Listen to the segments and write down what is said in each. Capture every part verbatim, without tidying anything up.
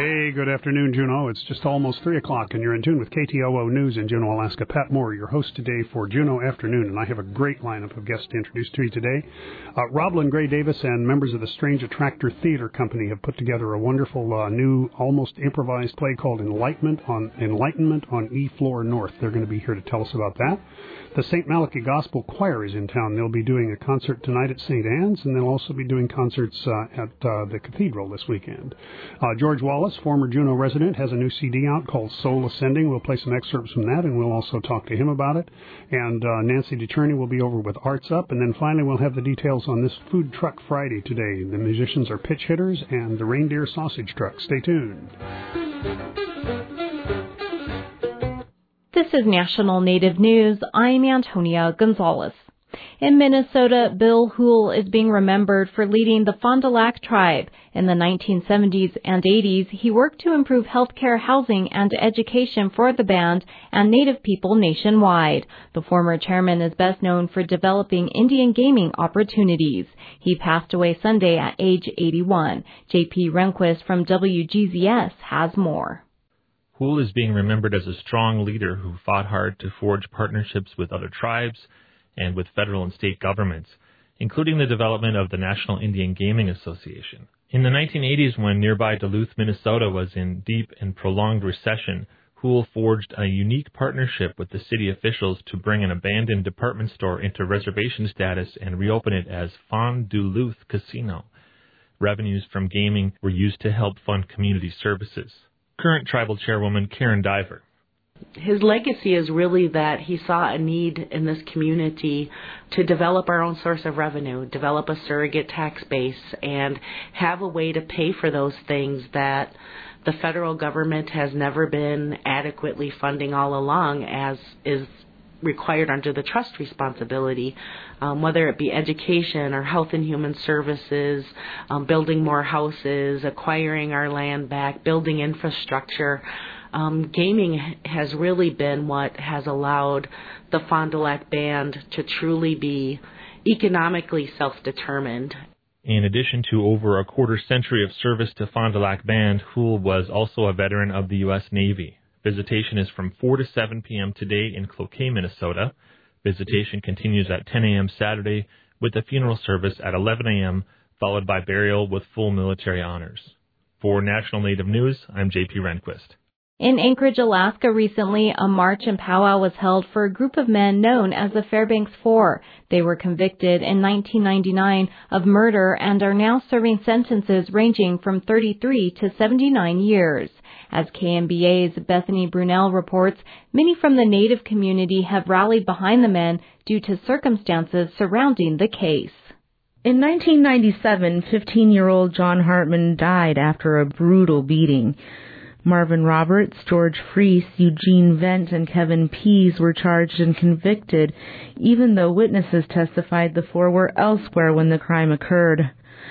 Hey, good afternoon, Juneau. It's just almost three o'clock, and you're in tune with K T O O News in Juneau, Alaska. Pat Moore, your host today for Juneau Afternoon, and I have a great lineup of guests to introduce to you today. Uh, Roblin Gray Davis and members of the Strange Attractor Theater Company have put together a wonderful uh, new, almost improvised play called Enlightenment on Enlightenment on E Floor North. They're going to be here to tell us about that. The Saint Malachi Gospel Choir is in town. They'll be doing a concert tonight at Saint Anne's, and they'll also be doing concerts uh, at uh, the Cathedral this weekend. Uh, George Wallace, former Juneau resident, has a new C D out called Soul Ascending. We'll play some excerpts from that, and we'll also talk to him about it. And uh, Nancy DeCherney will be over with Arts Up, and then finally we'll have the details on this Food Truck Friday today. The musicians are Pitch Hitters and the Reindeer Sausage Truck. Stay tuned. This is National Native News. I'm Antonia Gonzalez. In Minnesota, Bill Hoole is being remembered for leading the Fond du Lac tribe. In the nineteen seventies and eighties, he worked to improve healthcare, housing, and education for the band and Native people nationwide. The former chairman is best known for developing Indian gaming opportunities. He passed away Sunday at age eighty-one. J P Rehnquist from W G Z S has more. Hoole is being remembered as a strong leader who fought hard to forge partnerships with other tribes and with federal and state governments, including the development of the National Indian Gaming Association. In the nineteen eighties, when nearby Duluth, Minnesota was in deep and prolonged recession, Hoole forged a unique partnership with the city officials to bring an abandoned department store into reservation status and reopen it as Fond Duluth Casino. Revenues from gaming were used to help fund community services. Current tribal chairwoman Karen Diver. His legacy is really that he saw a need in this community to develop our own source of revenue, develop a surrogate tax base, and have a way to pay for those things that the federal government has never been adequately funding all along, as is required under the trust responsibility, um, whether it be education or health and human services, um, building more houses, acquiring our land back, building infrastructure. Um, gaming has really been what has allowed the Fond du Lac Band to truly be economically self-determined. In addition to over a quarter century of service to Fond du Lac Band, Hoole was also a veteran of the U S Navy. Visitation is from four to seven p.m. today in Cloquet, Minnesota. Visitation continues at ten a.m. Saturday with a funeral service at eleven a.m., followed by burial with full military honors. For National Native News, I'm J P Rehnquist. In Anchorage, Alaska, recently, a march and powwow was held for a group of men known as the Fairbanks Four. They were convicted in nineteen ninety-nine of murder and are now serving sentences ranging from thirty-three to seventy-nine years. As K M B A's Bethany Brunel reports, many from the Native community have rallied behind the men due to circumstances surrounding the case. In nineteen ninety-seven, fifteen-year-old John Hartman died after a brutal beating. Marvin Roberts, George Freese, Eugene Vent, and Kevin Pease were charged and convicted, even though witnesses testified the four were elsewhere when the crime occurred.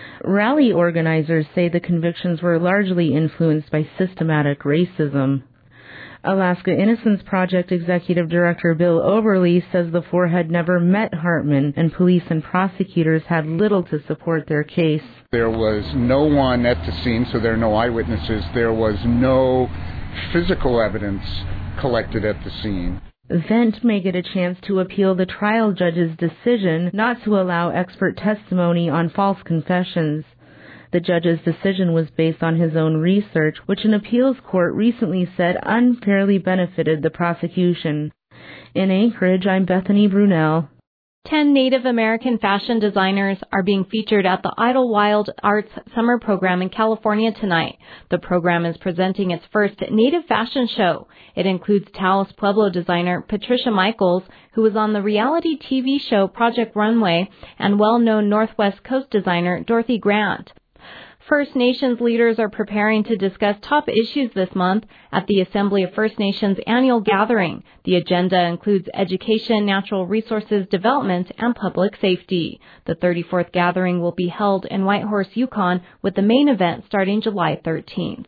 Rally organizers say the convictions were largely influenced by systematic racism. Alaska Innocence Project Executive Director Bill Oberle says the four had never met Hartman, and police and prosecutors had little to support their case. There was no one at the scene, so there are no eyewitnesses. There was no physical evidence collected at the scene. Vent may get a chance to appeal the trial judge's decision not to allow expert testimony on false confessions. The judge's decision was based on his own research, which an appeals court recently said unfairly benefited the prosecution. In Anchorage, I'm Bethany Brunel. Ten Native American fashion designers are being featured at the Idlewild Arts Summer Program in California tonight. The program is presenting its first Native fashion show. It includes Taos Pueblo designer Patricia Michaels, who was on the reality T V show Project Runway, and well-known Northwest Coast designer Dorothy Grant. First Nations leaders are preparing to discuss top issues this month at the Assembly of First Nations annual gathering. The agenda includes education, natural resources development, and public safety. The thirty-fourth gathering will be held in Whitehorse, Yukon, with the main event starting July thirteenth.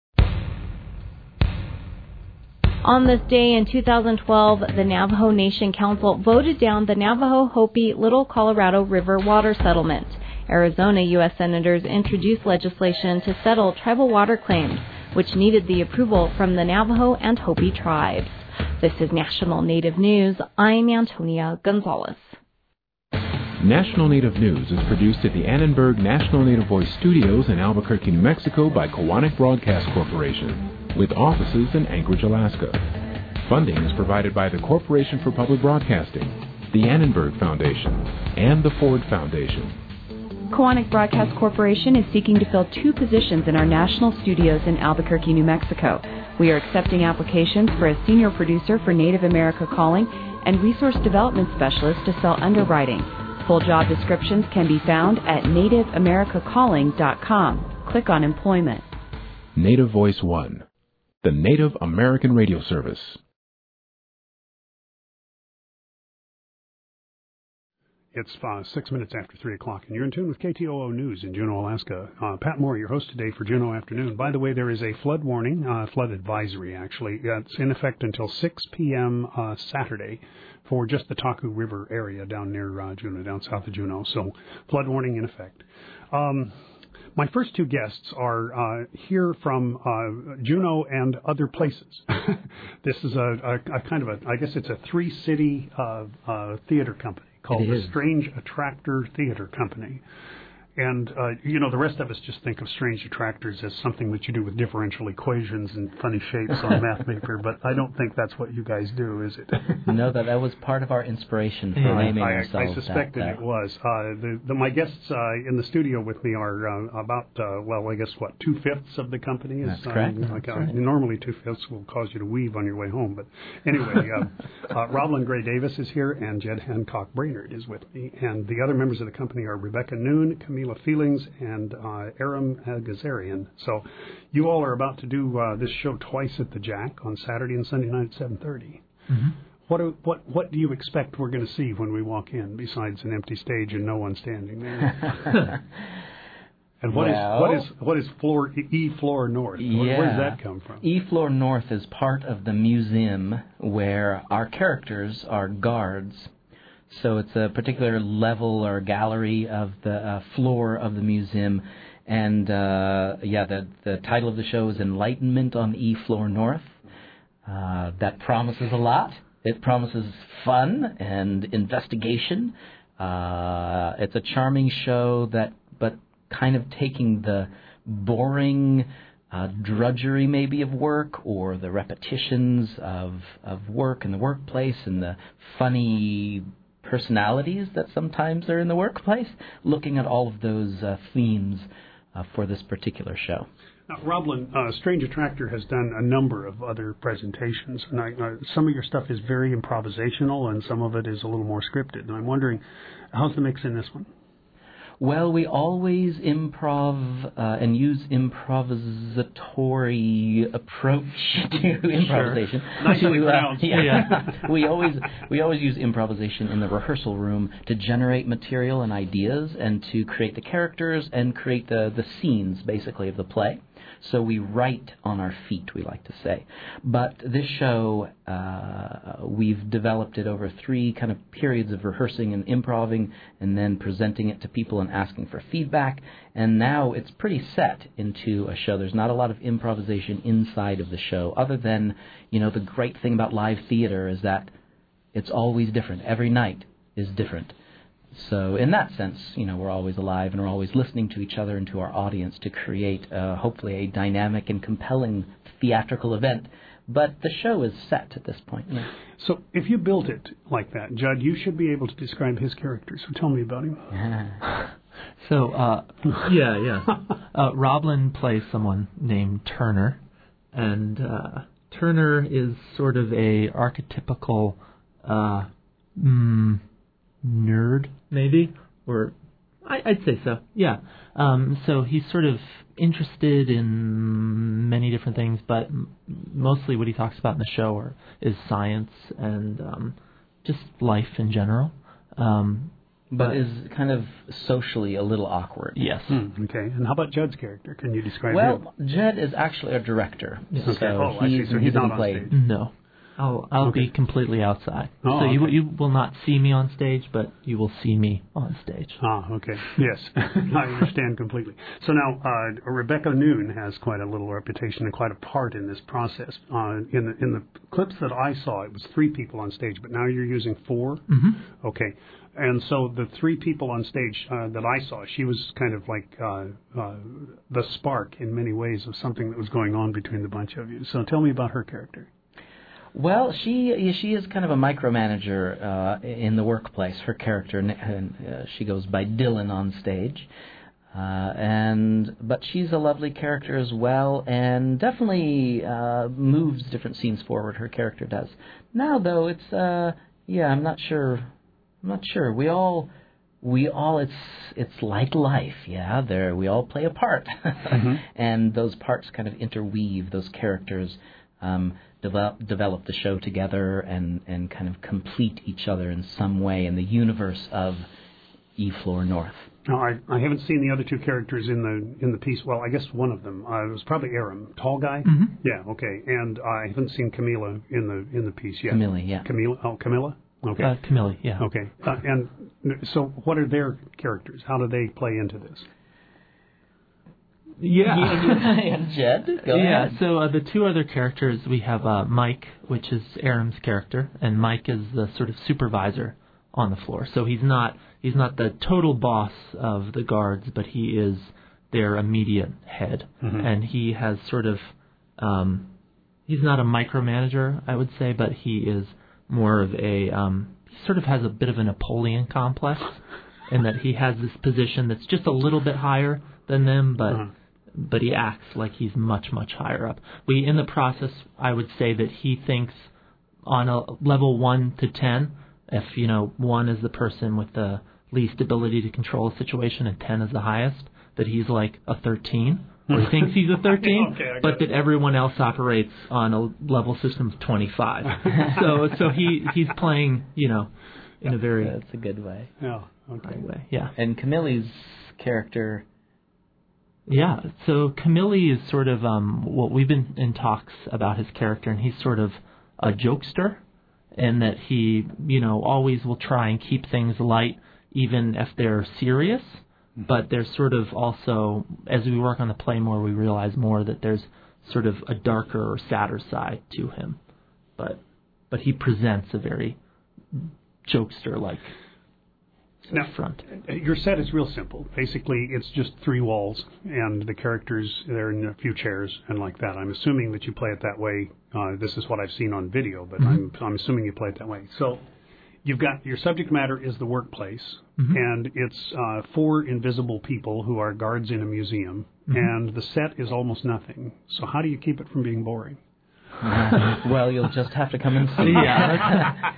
On this day in two thousand twelve, the Navajo Nation Council voted down the Navajo-Hopi Little Colorado River water settlement. Arizona U S Senators introduced legislation to settle tribal water claims. which needed the approval from the Navajo and Hopi tribes. This is National Native News. I'm Antonia Gonzalez. National Native News is produced at the Annenberg National Native Voice Studios in Albuquerque, New Mexico by Koahnic Broadcast Corporation, with offices in Anchorage, Alaska. Funding is provided by the Corporation for Public Broadcasting, the Annenberg Foundation, and the Ford Foundation. Koahnic Broadcast Corporation is seeking to fill two positions in our national studios in Albuquerque, New Mexico. We are accepting applications for a senior producer for Native America Calling and resource development specialist to sell underwriting. Full job descriptions can be found at native america calling dot com. Click on Employment. Native Voice One, the Native American radio service. It's uh, six minutes after three o'clock, and you're in tune with K T O O News in Juneau, Alaska. Uh, Pat Moore, your host today for Juneau Afternoon. By the way, there is a flood warning, uh, flood advisory, actually. Uh, it's in effect until six p.m. Uh, Saturday for just the Taku River area down near uh, Juneau, down south of Juneau. So, flood warning in effect. Um, my first two guests are uh, here from uh, Juneau and other places. This is a, a, a kind of a, I guess it's a three-city uh, uh, theater company called the Strange Attractor Theater Company. And, uh, you know, the rest of us just think of strange attractors as something that you do with differential equations and funny shapes on math paper, but I don't think that's what you guys do, is it? No, that, that was part of our inspiration for yeah, naming I, ourselves. I suspected that, that. it was. Uh, the, the, my guests uh, in the studio with me are uh, about, uh, well, I guess, what, two-fifths of the company? Is, That's correct. Um, like, That's uh, right. Normally two-fifths will cause you to weave on your way home, but anyway, uh, uh, Roblin Gray Davis is here, and Jed Hancock Brainerd is with me, and the other members of the company are Rebecca Noon, Camila Feelings, and uh, Aram Gazarian. So you all are about to do uh, this show twice at the Jack on Saturday and Sunday night at seven thirty. Mm-hmm. What, do, what, what do you expect we're going to see when we walk in, besides an empty stage and no one standing there? And what well, is what is what is floor E Floor North? Yeah. Where, where does that come from? E Floor North is part of the museum where our characters are guards. So it's a particular level or gallery of the uh, floor of the museum. And, uh, yeah, the, the title of the show is Enlightenment on E Floor North. Uh, that promises a lot. It promises fun and investigation. Uh, it's a charming show that, but kind of taking the boring uh, drudgery maybe of work or the repetitions of, of work in the workplace and the funny personalities that sometimes are in the workplace, looking at all of those uh, themes uh, for this particular show. Now, Roblin, uh, Strange Attractor has done a number of other presentations, and I, uh, some of your stuff is very improvisational, and some of it is a little more scripted. And I'm wondering, how's the mix in this one? Well, we always improv uh, and use improvisatory approach to improvisation. Sure. Nice to, uh, yeah, yeah. we always we always use improvisation in the rehearsal room to generate material and ideas and to create the characters and create the, the scenes, basically, of the play. So we write on our feet, we like to say. But this show, uh, we've developed it over three kind of periods of rehearsing and improving and then presenting it to people and asking for feedback. And now it's pretty set into a show. There's not a lot of improvisation inside of the show other than, you know, the great thing about live theater is that it's always different. Every night is different. So in that sense, you know, we're always alive and we're always listening to each other and to our audience to create, uh, hopefully, a dynamic and compelling theatrical event. But the show is set at this point. Yeah. So if you built it like that, Judd, you should be able to describe his character. So tell me about him. so, uh, yeah, yeah. Uh, Roblin plays someone named Turner. And uh, Turner is sort of a archetypical... Uh, mm, nerd, maybe, or I, I'd say so, yeah. Um, so he's sort of interested in many different things, but m- mostly what he talks about in the show are, is science and um, just life in general. Um, but, but is kind of socially a little awkward. Yes. Hmm, okay. And how about Judd's character? Can you describe well, him? Well, Judd is actually a director. Okay. So oh, I he's, see. So he's, he's not on played. stage. No. I'll I'll Okay. be completely outside. Oh, so you okay. you will not see me on stage, but you will see me on stage. Ah, okay. Yes, I understand completely. So now, uh, Rebecca Noon has quite a little reputation and quite a part in this process. Uh, in the in the clips that I saw, it was three people on stage, but now you're using four. Mm-hmm. Okay. And so the three people on stage uh, that I saw, she was kind of like uh, uh, the spark in many ways of something that was going on between the bunch of you. So tell me about her character. Well, she she is kind of a micromanager uh, in the workplace. Her character, and uh, she goes by Dylan on stage, uh, and but she's a lovely character as well, and definitely uh, moves different scenes forward. Her character does. Now, though, it's uh, yeah, I'm not sure. I'm not sure. We all. We all, it's it's like life, yeah. There, we all play a part, mm-hmm. and those parts kind of interweave. Those characters um, develop develop the show together, and, and kind of complete each other in some way in the universe of E Floor North. Now, I, I haven't seen the other two characters in the in the piece. Well, I guess one of them uh, it was probably Aram, tall guy. Mm-hmm. Yeah, okay. And I haven't seen Camila in the in the piece yet. Camilla, yeah. Camila, oh, Camilla. Okay. Uh, Camille, yeah. Okay. Uh, and so, what are their characters? How do they play into this? Yeah. And Jed, go yeah. ahead. So uh, the two other characters, we have uh, Mike, which is Aram's character, and Mike is the sort of supervisor on the floor. So he's not he's not the total boss of the guards, but he is their immediate head, mm-hmm. and he has sort of um, he's not a micromanager, I would say, but he is more of a, um, he sort of has a bit of a Napoleon complex in that he has this position that's just a little bit higher than them, but uh-huh. but he acts like he's much, much higher up. We, in the process, I would say that he thinks on a level one to ten, if, you know, one is the person with the least ability to control a situation and ten is the highest, that he's like a thirteen. Or he thinks he's a thirteen, okay, but that everyone else operates on a level system of twenty-five. so so he he's playing, you know, in a very That's a good way. Yeah, okay. high way. Yeah. And Camille's character. Yeah. So Camille is sort of um what we've been in talks about his character, and he's sort of a jokester, in that he, you know, always will try and keep things light, even if they're serious. But there's sort of also, as we work on the play more, we realize more that there's sort of a darker or sadder side to him. But but he presents a very jokester-like now, front. Your set is real simple. Basically, it's just three walls, and the characters, they're in a few chairs and like that. I'm assuming that you play it that way. Uh, this is what I've seen on video, but mm-hmm. I'm, I'm assuming you play it that way. So you've got, your subject matter is the workplace, mm-hmm. and it's uh, four invisible people who are guards in a museum, mm-hmm. and the set is almost nothing. So how do you keep it from being boring? Uh, well, you'll just have to come and see. Yeah.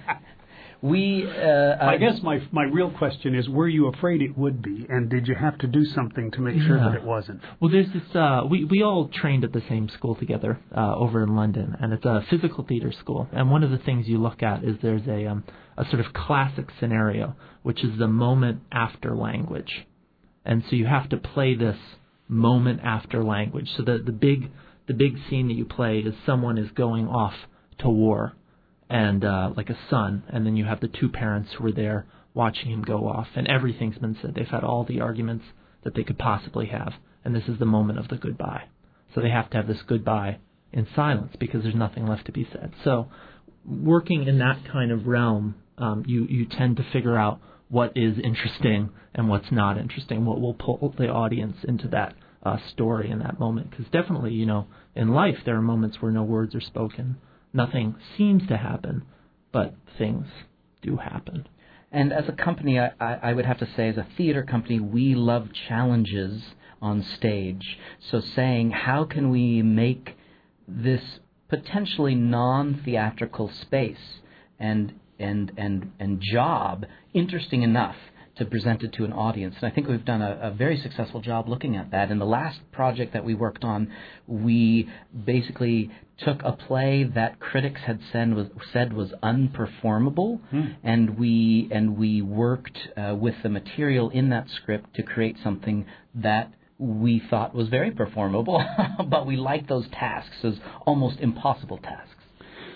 we. Uh, I guess my my real question is: were you afraid it would be, and did you have to do something to make sure yeah. that it wasn't? Well, there's this. Uh, we we all trained at the same school together uh, over in London, and it's a physical theater school. And one of the things you look at is there's a um, a sort of classic scenario, which is the moment after language, and so you have to play this moment after language. So the the big the big scene that you play is someone is going off to war, and uh, like a son, and then you have the two parents who are there watching him go off, and everything's been said. They've had all the arguments that they could possibly have, and this is the moment of the goodbye. So they have to have this goodbye in silence because there's nothing left to be said. So working in that kind of realm, um, you, you tend to figure out what is interesting and what's not interesting, what will pull the audience into that uh, story in that moment. Because definitely, you know, in life there are moments where no words are spoken. Nothing seems to happen, but things do happen. And as a company, I, I, I would have to say, as a theater company, we love challenges on stage. So saying, how can we make this potentially non-theatrical space and and and and job interesting enough to present it to an audience? And I think we've done a, a very successful job looking at that. In the last project that we worked on, we basically took a play that critics had said was, said was unperformable, hmm. and we and we worked uh, with the material in that script to create something that we thought was very performable, but we liked those tasks as almost impossible tasks.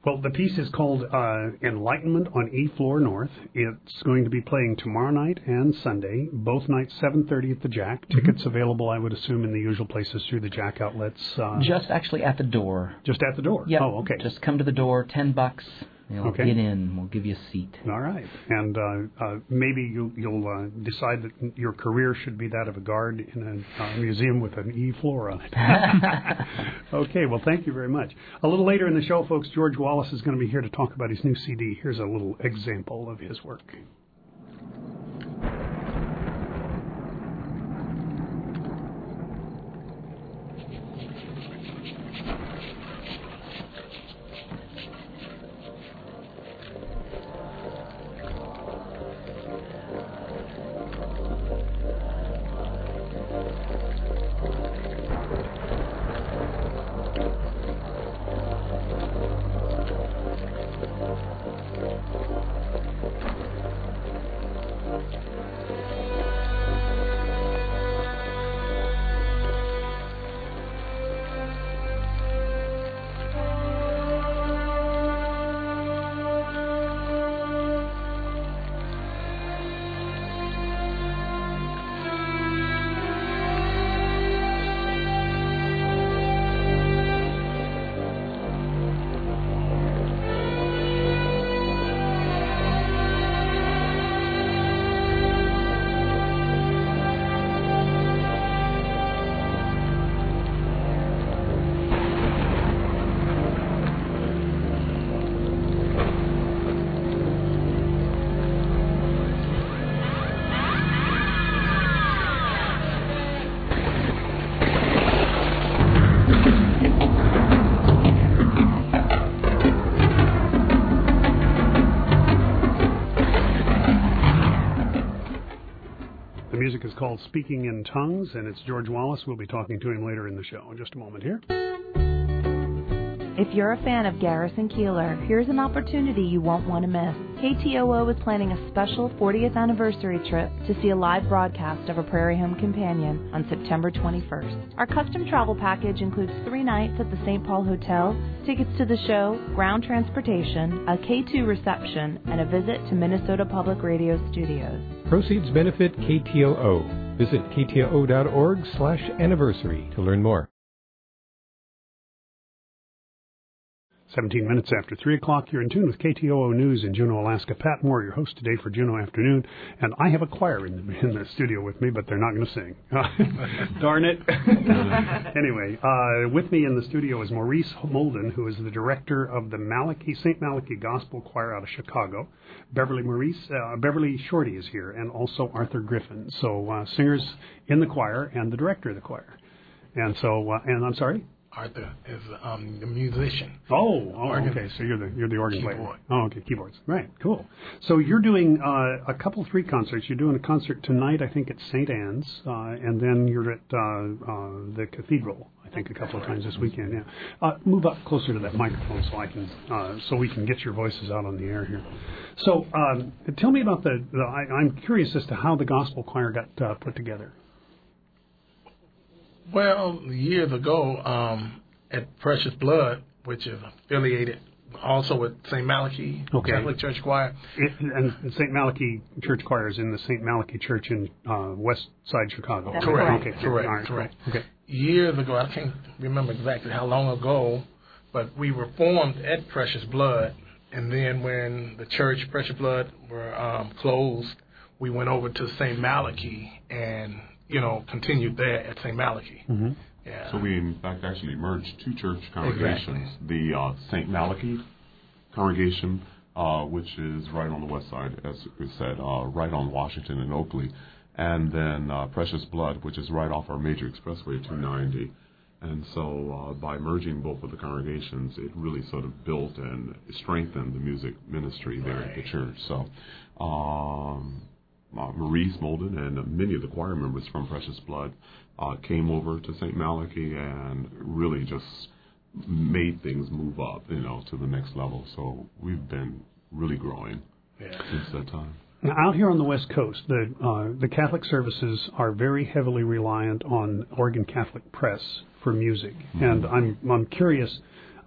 Well, the piece is called uh, Enlightenment on E Floor North. It's going to be playing tomorrow night and Sunday, both nights seven thirty at the Jack. Mm-hmm. Tickets available, I would assume, in the usual places through the Jack outlets. Uh, just actually at the door. Just at the door? Yep. Oh, okay. Just come to the door, ten bucks. You'll okay. get in. We'll give you a seat. All right. And uh, uh, maybe you'll, you'll uh, decide that your career should be that of a guard in a uh, museum with an E floor on it. Okay. Well, thank you very much. A little later in the show, folks, George Wallace is going to be here to talk about his new C D. Here's a little example of his work. Called Speaking in Tongues, and it's George Wallace. We'll be talking to him later in the show. In just a moment here. If you're a fan of Garrison Keillor, here's an opportunity you won't want to miss. K T O O is planning a special fortieth anniversary trip to see a live broadcast of A Prairie Home Companion on September twenty-first. Our custom travel package includes three nights at the Saint Paul Hotel, tickets to the show, ground transportation, a K two reception, and a visit to Minnesota Public Radio Studios. Proceeds benefit K T O O. Visit K T O O dot org slash anniversary to learn more. seventeen minutes after three o'clock, you're in tune with K T O O News in Juneau, Alaska. Pat Moore, your host today for Juneau Afternoon. And I have a choir in the, in the studio with me, but they're not going to sing. Darn it. Anyway, uh, with me in the studio is Maurice Molden, who is the director of the Malachi, Saint Malachi Gospel Choir out of Chicago. Beverly Maurice, uh, Beverly Shorty is here, and also Arthur Griffin. So uh, singers in the choir and the director of the choir. And so, uh, and I'm sorry? Arthur is um, the musician. Oh, oh okay. So you're the you're the organ player. Oh, okay, keyboards. Right, cool. So you're doing uh, a couple, three concerts. You're doing a concert tonight, I think, at Saint Anne's, uh, and then you're at uh, uh, the Cathedral, I think, a couple of times this weekend. Yeah. Uh, move up closer to that microphone so I can uh, so we can get your voices out on the air here. So um, tell me about the. the I, I'm curious as to how the gospel choir got uh, put together. Well, years ago, um, at Precious Blood, which is affiliated also with Saint Malachi okay. Catholic Church Choir. It, and Saint Malachi Church Choir is in the Saint Malachi Church in uh, West Side Chicago. That's correct. Okay. Correct. Right. Correct. Okay. Years ago, I can't remember exactly how long ago, but we were formed at Precious Blood, and then when the church Precious Blood were um, closed, we went over to Saint Malachi and you know, continued there at Saint Malachi. Mm-hmm. Yeah. So we, in fact, actually merged two church congregations. Exactly. The uh, Saint Malachi congregation, uh, which is right on the west side, as we said, uh, right on Washington and Oakley, and then uh, Precious Blood, which is right off our major expressway, two ninety. And so uh, by merging both of the congregations, it really sort of built and strengthened the music ministry there right. at the church. So um Uh, Maurice Molden and uh, many of the choir members from Precious Blood uh, came over to Saint Malachi and really just made things move up, you know, to the next level. So we've been really growing yeah. since that time. Now, out here on the West Coast, the uh, the Catholic services are very heavily reliant on Oregon Catholic Press for music, mm-hmm. and I'm I'm curious.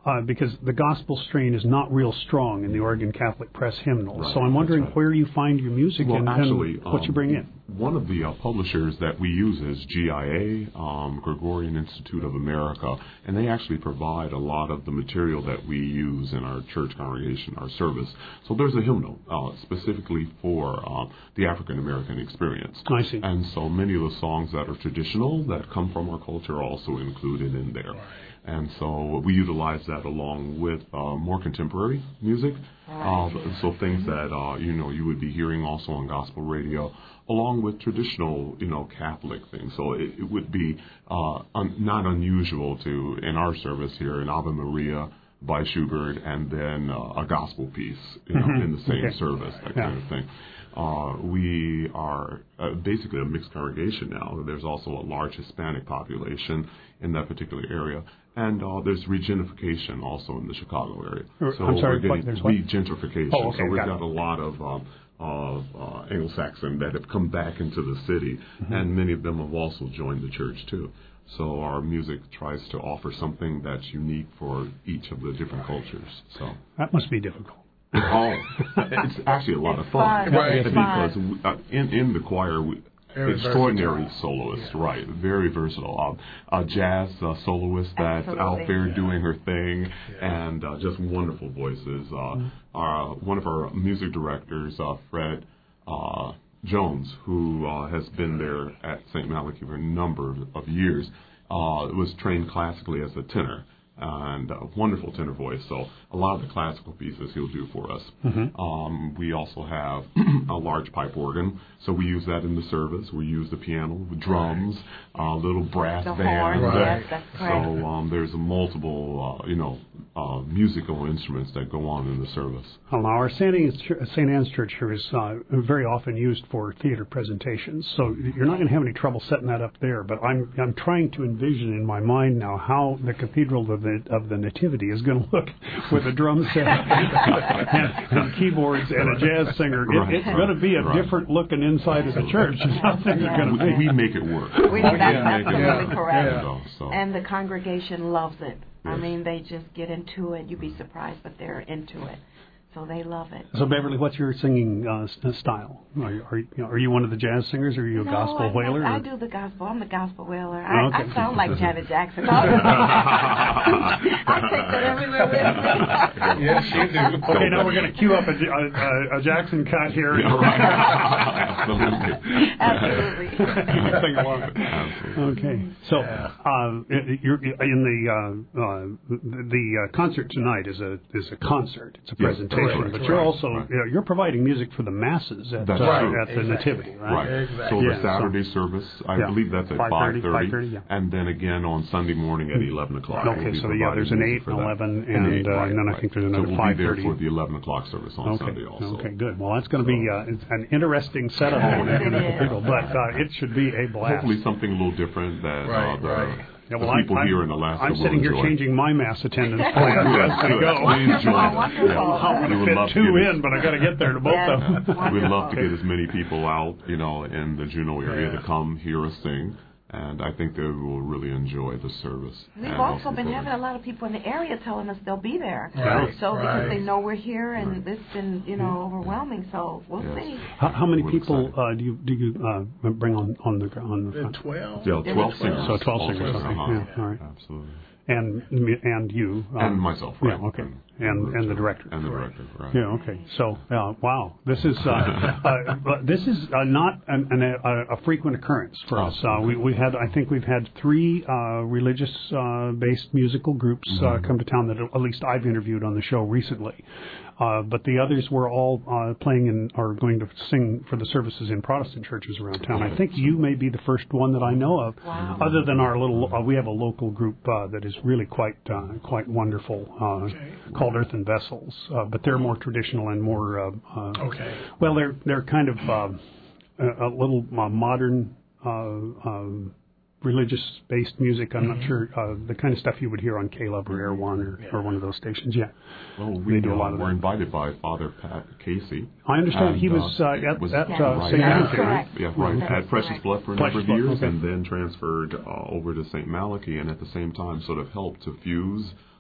uh, because the gospel strain is not real strong in the Oregon Catholic Press hymnal. Right, so I'm wondering right. where you find your music well, and, actually, and what um, you bring in. One of the uh, publishers that we use is G I A, um, Gregorian Institute of America, and they actually provide a lot of the material that we use in our church congregation, our service. So there's a hymnal uh, specifically for uh, the African American experience. I see. And so many of the songs that are traditional that come from our culture are also included in there. And so we utilize that along with uh, more contemporary music. Uh, so things that, uh, you know, you would be hearing also on gospel radio, along with traditional, you know, Catholic things. So it, it would be uh, un- not unusual to, in our service here, an Ave Maria by Schubert and then uh, a gospel piece, you know, mm-hmm. in the same okay. service, that yeah. kind of thing. Uh, we are uh, basically a mixed congregation now. There's also a large Hispanic population in that particular area. And uh, there's regenification also in the Chicago area. Er, So I'm sorry, we're getting what? There's what? regenification. Oh, okay, so we've got, got a lot of, um, of uh, Anglo-Saxon that have come back into the city, mm-hmm. and many of them have also joined the church too. So our music tries to offer something that's unique for each of the different cultures. So that must be difficult. Oh, it's actually a lot of fun, Right. because we, uh, in in the choir, we, Very extraordinary versatile. soloist, right? Very versatile. Um, a jazz uh, soloist that's Absolutely. out there Yeah. doing her thing, Yeah. and uh, just wonderful voices. Uh, Mm-hmm. our, one of our music directors, uh, Fred uh, Jones, who uh, has been there at Saint Malachy for a number of years, uh, was trained classically as a tenor. And a wonderful tenor voice. So a lot of the classical pieces he'll do for us. Mm-hmm. Um, we also have a large pipe organ, so we use that in the service. We use the piano, the drums, uh, little brass The band. horn, Right. yes, that's So correct. um, there's a multiple, uh, you know, uh, musical instruments that go on in the service. Well, now our Saint Anne's, Saint Anne's Church here is uh, very often used for theater presentations, so you're not going to have any trouble setting that up there. But I'm I'm trying to envision in my mind now how the Cathedral of the of the Nativity is going to look with a drum set and, and keyboards and a jazz singer. It, Right, it's right, going to be a right. different looking inside of the church. Is how things are going to We, be. we make it work. We, We that's make it absolutely work. correct. You know, so. And the congregation loves it. I Yes. mean, they just get into it. You'd be surprised, but they're into it. So they love it. So Beverly, what's your singing uh, s- style? Are you, are, you, you know, are you one of the jazz singers, or are you a no, gospel I, whaler? I, I or? do the gospel. I'm the gospel whaler. I, Okay. I sound like Janet Jackson. I take that everywhere with me. Yes, you do. Okay, now we're going to cue up a, a, a Jackson cut here. Yeah, right. Absolutely. Sing along. Okay, so uh, you're in the uh, uh, the, the uh, concert tonight is a is a concert. It's a Yes, presentation, correct, but correct, you're also right. you know, you're providing music for the masses at, That's uh, right. at the Exactly. Nativity, right? Right. Exactly. So Yeah, the Saturday service, I yeah. believe that's at five five thirty, thirty, five thirty, yeah. and then again on Sunday morning at eleven o'clock. Okay, we'll be so yeah, there's an providing eight, music for an that. eleven, An and, eight, uh, right, and then I right. think there's so another we'll five be there thirty. for the eleven o'clock service on Okay. Sunday also. Okay, good. Well, that's going to be uh, it's an interesting setup Yes, in the it is. cathedral, but uh, it should be a blast. Hopefully something a little different that Right, uh, the, right. Yeah, the well, people I, here I'm, in Alaska I'm will sitting here enjoy. changing my mass attendance plan as we Good. go. Please join Oh, us. wonderful. Yeah. I want We to would love fit to two get as- in, but I got to get there to both Yes. of them. Wonderful. We'd love to get as many people out, you know, in the Juneau area Yeah. to come hear us sing, and I think they will really enjoy the service. We've and also most been having a importantly- lot of people in the area telling us they'll be there. Right, So because right. they know we're here and Right. it's been, you know, overwhelming. So we'll Yes. see. How, how many We're people excited. uh, do you do you uh, bring on on the on the The front? twelve? Yeah, There twelve were singers. So twelve also, singers. Okay. uh-huh. Yeah. All right. Absolutely. And and you uh, And myself, right. Yeah. Okay. And and the director. And the director, right. Yeah. Okay. So, uh, wow, this is uh, uh, but this is uh, not an, an, a, a frequent occurrence for Oh, us. Uh, we we had I think we've had three uh, religious uh, based musical groups uh, Mm-hmm. come to town that at least I've interviewed on the show recently. Uh, but the others were all uh, playing in or going to sing for the services in Protestant churches around town. I think you may be the first one that I know of, Wow. other than our little. Uh, we have a local group uh, that is really quite uh, quite wonderful, uh, called Earthen Vessels. Uh, but they're more traditional and more. Uh, uh, Okay. Well, they're they're kind of uh, a, a little uh, modern. Uh, um, religious-based music. I'm Mm-hmm. not sure uh, the kind of stuff you would hear on K-Love or Air One or, Yeah. or one of those stations. Yeah, Well, we They do a uh, lot of were that. invited by Father Pat Casey. I understand And, he was uh, at, was at Yeah. uh, right Saint That's Anne's, right? correct. Yeah, right. That's Had Precious correct. Blood for a Precious number of Blood, years, okay. and then transferred uh, over to Saint Malachy, and at the same time sort of helped to fuse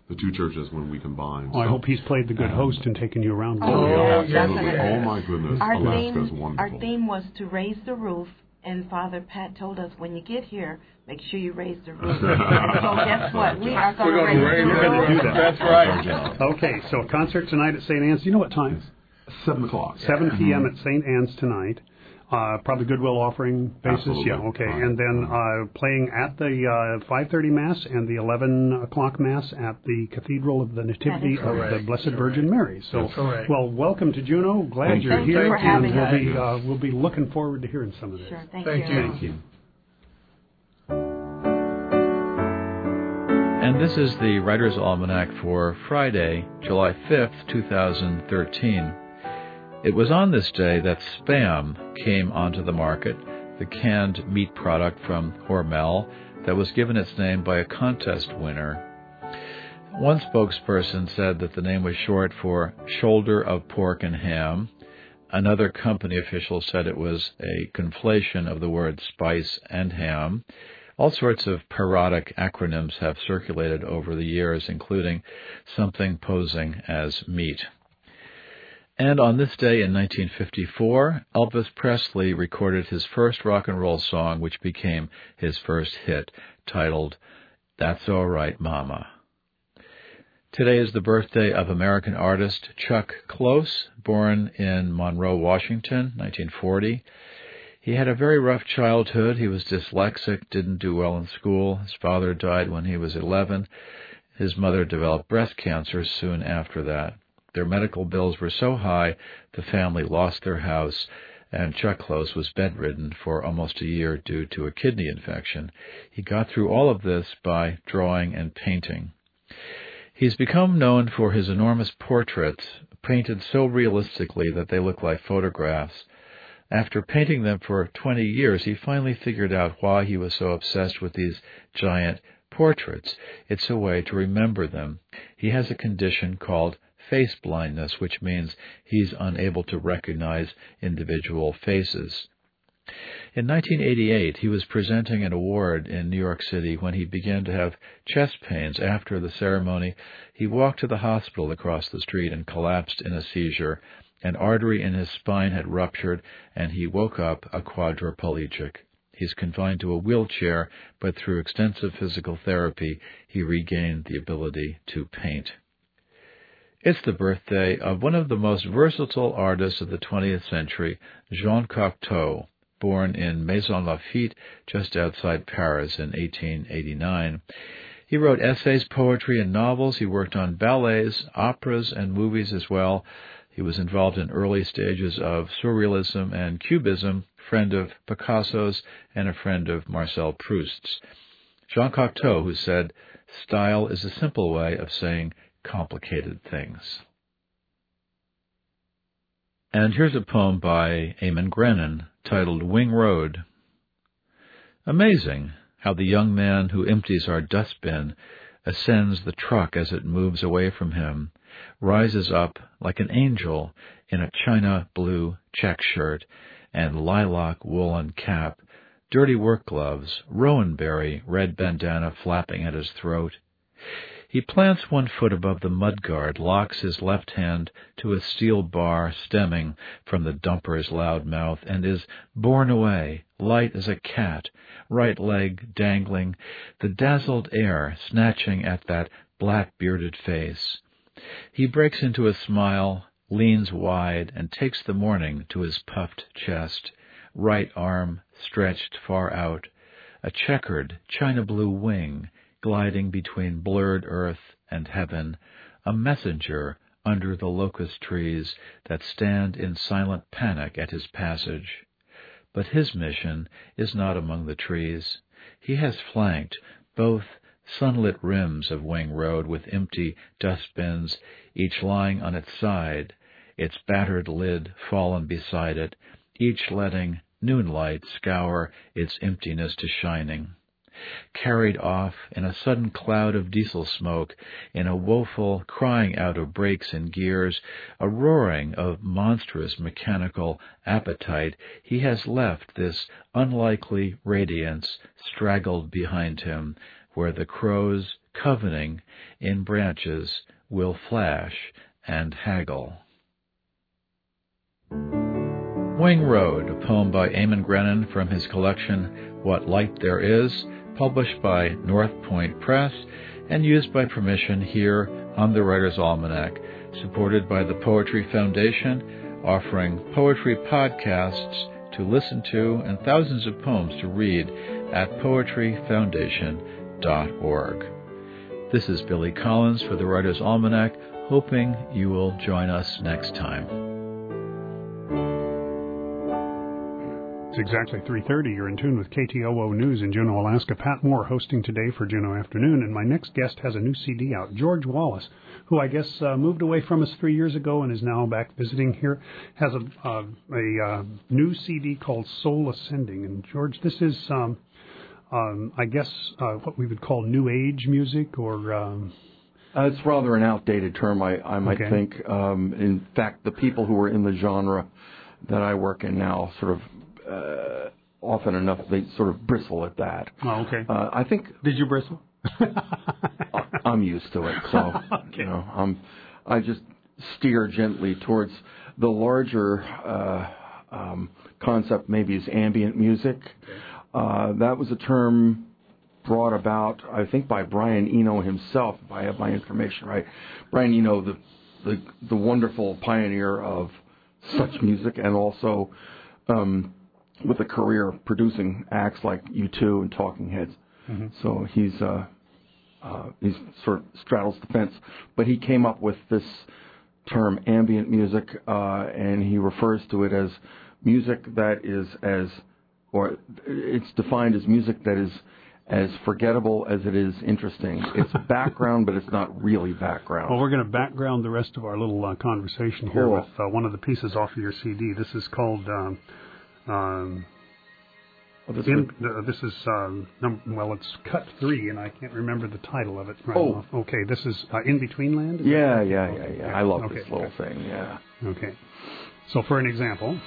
the two churches when we combine. Well, I so, hope he's played the good and, host and taken you around. Oh, yeah, yeah, absolutely. Oh, my goodness. Our Alaska is theme, wonderful. our theme was to raise the roof, and Father Pat told us, when you get here, make sure you raise the roof. And so guess what? We are going to raise, raise the roof. We're going to do that. That's right. Okay, so concert tonight at Saint Anne's. You know what time? Seven o'clock. seven p.m. at Saint Anne's tonight. Uh, probably Goodwill offering basis. Absolutely. Yeah, okay. Right. And then uh, playing at the uh, five thirty Mass and the eleven o'clock Mass at the Cathedral of the Nativity of the Blessed Virgin Mary. So, well, welcome to Juneau. Glad Thank you're you. here. Thank you and for we'll having be, us. uh, we'll be looking forward to hearing some of this. Sure, thank, Thank you. you. Thank you. And this is the Writer's Almanac for Friday, July fifth, twenty thirteen. It was on this day that Spam came onto the market, the canned meat product from Hormel that was given its name by a contest winner. One spokesperson said that the name was short for shoulder of pork and ham. Another company official said it was a conflation of the word spice and ham. All sorts of parodic acronyms have circulated over the years, including something posing as meat. And on this day in nineteen fifty-four, Elvis Presley recorded his first rock and roll song, which became his first hit, titled That's All Right, Mama. Today is the birthday of American artist Chuck Close, born in Monroe, Washington, nineteen forty. He had a very rough childhood. He was dyslexic, didn't do well in school. His father died when he was eleven. His mother developed breast cancer soon after that. Their medical bills were so high, the family lost their house, and Chuck Close was bedridden for almost a year due to a kidney infection. He got through all of this by drawing and painting. He's become known for his enormous portraits, painted so realistically that they look like photographs. After painting them for twenty years, he finally figured out why he was so obsessed with these giant portraits. It's a way to remember them. He has a condition called face blindness, which means he's unable to recognize individual faces. In nineteen eighty-eight, he was presenting an award in New York City when he began to have chest pains. After the ceremony, he walked to the hospital across the street and collapsed in a seizure. An artery in his spine had ruptured, and he woke up a quadriplegic. He's confined to a wheelchair, but through extensive physical therapy, he regained the ability to paint. It's the birthday of one of the most versatile artists of the twentieth century, Jean Cocteau, born in Maison Lafitte, just outside Paris in eighteen eighty-nine. He wrote essays, poetry, and novels. He worked on ballets, operas, and movies as well. He was involved in early stages of Surrealism and Cubism, friend of Picasso's and a friend of Marcel Proust's. Jean Cocteau, who said, "Style is a simple way of saying complicated things." And here's a poem by Eamon Grennan titled Wing Road. Amazing how the young man who empties our dustbin ascends the truck as it moves away from him, rises up like an angel in a china blue check shirt and lilac woolen cap, dirty work gloves, rowanberry red bandana flapping at his throat. He plants one foot above the mudguard, locks his left hand to a steel bar stemming from the dumper's loud mouth, and is borne away, light as a cat, right leg dangling, the dazzled air snatching at that black-bearded face. He breaks into a smile, leans wide, and takes the morning to his puffed chest, right arm stretched far out, a checkered china-blue wing gliding between blurred earth and heaven, a messenger under the locust trees that stand in silent panic at his passage. But his mission is not among the trees. He has flanked both sunlit rims of Wing Road with empty dustbins, each lying on its side, its battered lid fallen beside it, each letting noonlight scour its emptiness to shining. Carried off in a sudden cloud of diesel smoke, in a woeful crying out of brakes and gears, a roaring of monstrous mechanical appetite, he has left this unlikely radiance straggled behind him, where the crows covening in branches will flash and haggle. Wing Road, a poem by Eamon Grennan from his collection What Light There Is, published by North Point Press and used by permission here on the Writer's Almanac, supported by the Poetry Foundation, offering poetry podcasts to listen to and thousands of poems to read at poetry foundation dot org. This is Billy Collins for the Writer's Almanac, hoping you will join us next time. It's exactly three thirty. You're in tune with K T O O News in Juneau, Alaska. Pat Moore hosting today for Juneau Afternoon, and my next guest has a new C D out. George Wallace, who I guess uh, moved away from us three years ago and is now back visiting here, has a, uh, a uh, new C D called Soul Ascending. And George, this is, um, um, I guess, uh, what we would call New Age music, or... Um, Uh, it's rather an outdated term, I, I might okay. think. Um, in fact, the people who are in the genre that I work in now sort of uh, often enough, they sort of bristle at that. Oh, okay. Uh, I think... Did you bristle? I'm used to it, so okay. you know, I'm, I just steer gently towards the larger uh, um, concept, maybe is ambient music. Okay. Uh, that was a term brought about, I think, by Brian Eno himself, if I have my information right. Brian Eno, the the, the wonderful pioneer of such music, and also um, with a career producing acts like U two and Talking Heads. Mm-hmm. So he's uh, uh, he's sort of straddles the fence. But he came up with this term ambient music, uh, and he refers to it as music that is as, or it's defined as music that is as forgettable as it is interesting. It's background, but it's not really background. Well, we're going to background the rest of our little uh, conversation here cool. with uh, one of the pieces off of your C D. This is called... Um, um, well, this, in, uh, this is, um, num- well, it's cut three, and I can't remember the title of it right oh. off. Okay, this is uh, In Between Land? Is yeah, that yeah, okay. yeah, yeah. I love okay. this little thing, yeah. Okay. So for an example...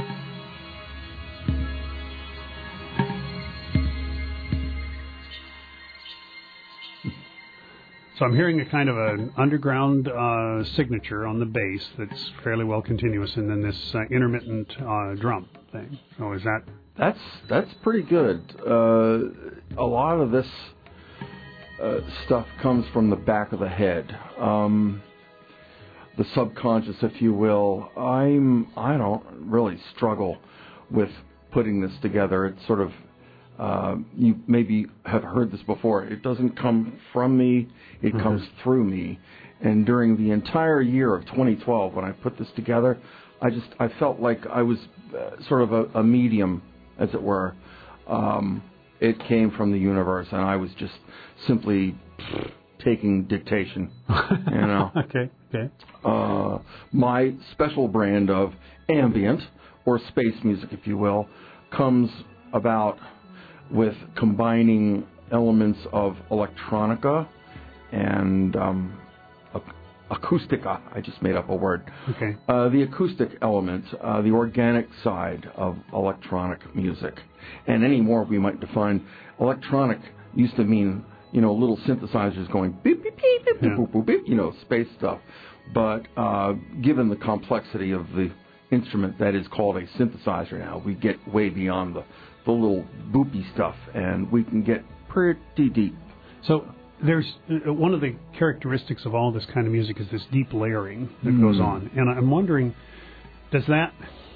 So I'm hearing a kind of an underground uh, signature on the bass that's fairly well continuous, and then this uh, intermittent uh, drum thing. So is that... That's that's pretty good. Uh, a lot of this uh, stuff comes from the back of the head, um, the subconscious, if you will. I'm I don't really struggle with putting this together. It's sort of Uh, you maybe have heard this before. It doesn't come from me, it mm-hmm. comes through me. And during the entire year of twenty twelve, when I put this together, I just I felt like I was uh, sort of a, a medium, as it were. Um, it came from the universe, and I was just simply taking dictation. You know. okay. Okay. Uh, my special brand of ambient, or space music, if you will, comes about with combining elements of electronica and um, ac- acoustica. I just made up a word. Okay. Uh, the acoustic element, uh, the organic side of electronic music. And any more we might define. Electronic used to mean, you know, little synthesizers going beep, beep, beep, beep, yeah. beep, beep, beep, you know, space stuff. But uh, given the complexity of the instrument that is called a synthesizer now, we get way beyond the the little boopy stuff, and we can get pretty deep. So there's uh, one of the characteristics of all this kind of music is this deep layering that mm. goes on. And I'm wondering, does that,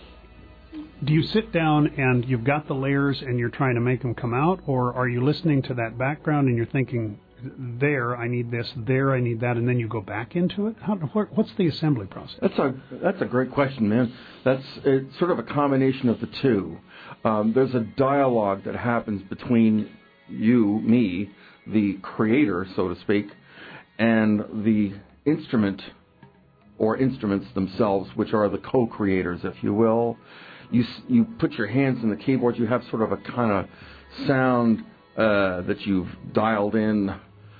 do you sit down and you've got the layers and you're trying to make them come out, or are you listening to that background and you're thinking, there, I need this, there, I need that, and then you go back into it? How, what's the assembly process? That's a that's a great question, man. That's it's sort of a combination of the two. Um, there's a dialogue that happens between you, me, the creator, so to speak, and the instrument or instruments themselves, which are the co-creators, if you will. You you put your hands in the keyboard, you have sort of a kind of sound uh, that you've dialed in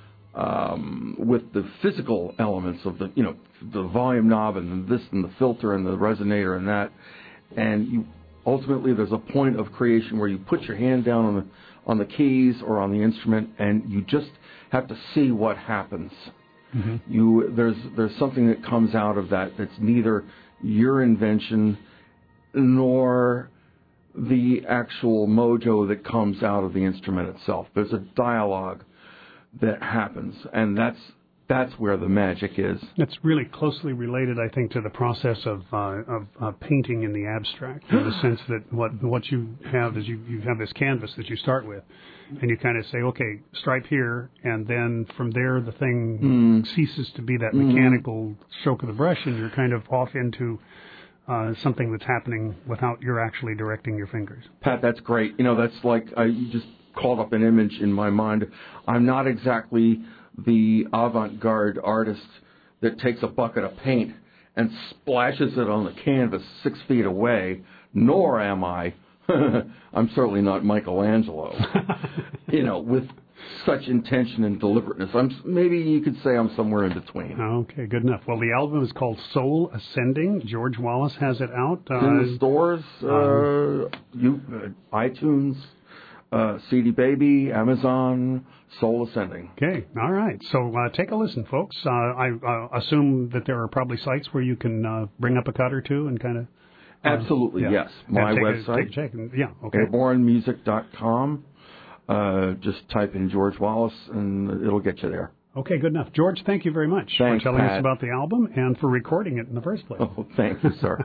um, with the physical elements of the, you know, the volume knob and this and the filter and the resonator and that, and you ultimately there's a point of creation where you put your hand down on the on the keys or on the instrument and you just have to see what happens. Mm-hmm. You there's there's something that comes out of that that's neither your invention nor the actual mojo that comes out of the instrument itself. There's a dialogue that happens, and that's that's where the magic is. It's really closely related, I think, to the process of uh, of uh, painting in the abstract, in the sense that what what you have is you, you have this canvas that you start with, and you kind of say, okay, stripe here, and then from there the thing Mm. ceases to be that Mm. mechanical stroke of the brush, and you're kind of off into uh, something that's happening without you're actually directing your fingers. Pat, that's great. You know, that's like uh, you just called up an image in my mind. I'm not exactly the avant-garde artist that takes a bucket of paint and splashes it on the canvas six feet away, nor am I, I'm certainly not Michelangelo, you know, with such intention and deliberateness. I'm Maybe you could say I'm somewhere in between. Okay, good enough. Well, the album is called Soul Ascending. George Wallace has it out. Uh, in the stores, uh, um, you, uh, iTunes, uh, C D Baby, Amazon, Soul Ascending. Okay, all right. So uh, take a listen, folks. Uh, I uh, assume that there are probably sites where you can uh, bring up a cut or two and kind of... Uh, Absolutely, yeah. yes. My take website, A, take a check. And, yeah, okay. airborne music dot com. Uh, just type in George Wallace and it'll get you there. Okay, good enough. George, thank you very much Thanks, for telling Pat. us about the album and for recording it in the first place. Oh, thank you, sir.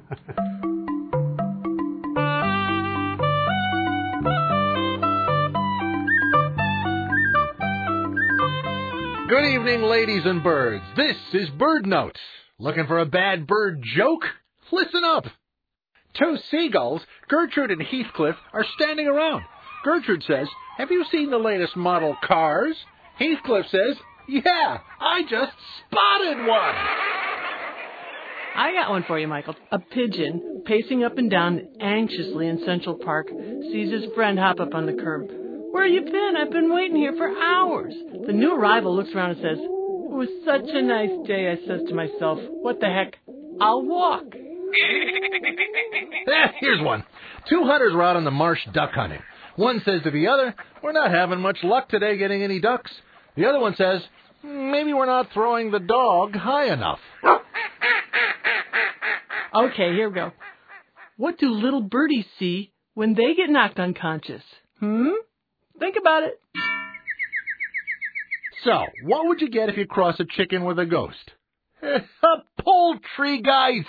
Good evening, ladies and birds. This is Bird Notes. Looking for a bad bird joke? Listen up. Two seagulls, Gertrude and Heathcliff, are standing around. Gertrude says, "Have you seen the latest model cars?" Heathcliff says, "Yeah, I just spotted one." I got one for you, Michael. A pigeon, pacing up and down anxiously in Central Park, sees his friend hop up on the curb. "Where you been? I've been waiting here for hours." The new arrival looks around and says, "It was such a nice day," I says to myself. "What the heck? I'll walk." Eh, here's one. Two hunters were out on the marsh duck hunting. One says to the other, "We're not having much luck today getting any ducks." The other one says, "Maybe we're not throwing the dog high enough." Okay, here we go. What do little birdies see when they get knocked unconscious? Hmm? Think about it. So, what would you get if you cross a chicken with a ghost? A poultry guys.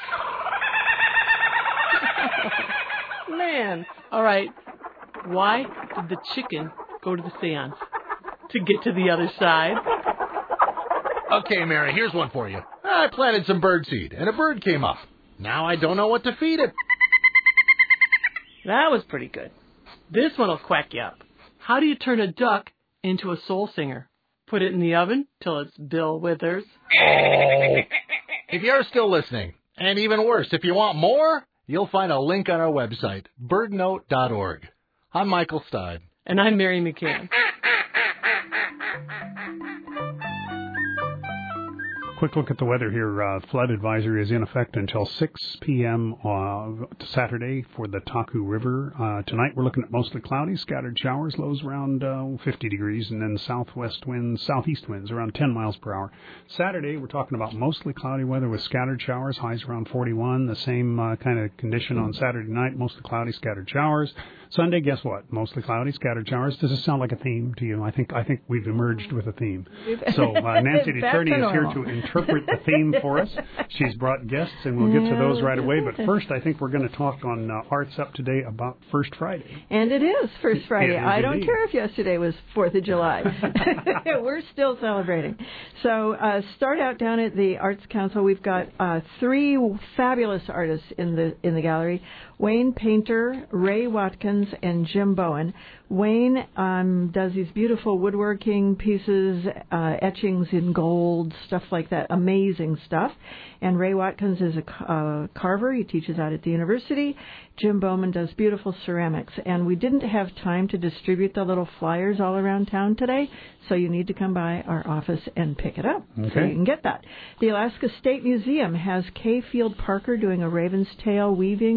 Man. All right. Why did the chicken go to the seance? To get to the other side. Okay, Mary, here's one for you. I planted some birdseed, and a bird came up. Now I don't know what to feed it. That was pretty good. This one will quack you up. How do you turn a duck into a soul singer? Put it in the oven till it's Bill Withers. Oh. If you're still listening, and even worse, if you want more, you'll find a link on our website, bird note dot org. I'm Michael Stein. And I'm Mary McCann. Quick look at the weather here. Uh, flood advisory is in effect until six p.m. Uh, Saturday for the Taku River. Uh, tonight we're looking at mostly cloudy, scattered showers, lows around uh, fifty degrees, and then southwest winds, southeast winds around ten miles per hour. Saturday we're talking about mostly cloudy weather with scattered showers, highs around forty-one. The same uh, kind of condition on Saturday night, mostly cloudy, scattered showers. Sunday, guess what? Mostly cloudy, scattered showers. Does it sound like a theme to you? I think I think we've emerged with a theme. So uh, Nancy the attorney is here to interpret the theme for us. She's brought guests, and we'll get to those right away. But first, I think we're going to talk on uh, Arts Up today about First Friday. And it is First Friday. It is I don't indeed. care if yesterday was fourth of July. We're still celebrating. So uh, start out down at the Arts Council. We've got uh, three fabulous artists in the in the gallery. Wayne Painter, Ray Watkins, and Jim Bowen. Wayne um, does these beautiful woodworking pieces, uh, etchings in gold, stuff like that, amazing stuff. And Ray Watkins is a uh, carver. He teaches out at the university. Jim Bowman does beautiful ceramics. And we didn't have time to distribute the little flyers all around town today, so you need to come by our office and pick it up. Okay. So you can get that. The Alaska State Museum has Kay Field Parker doing a Raven's Tail weaving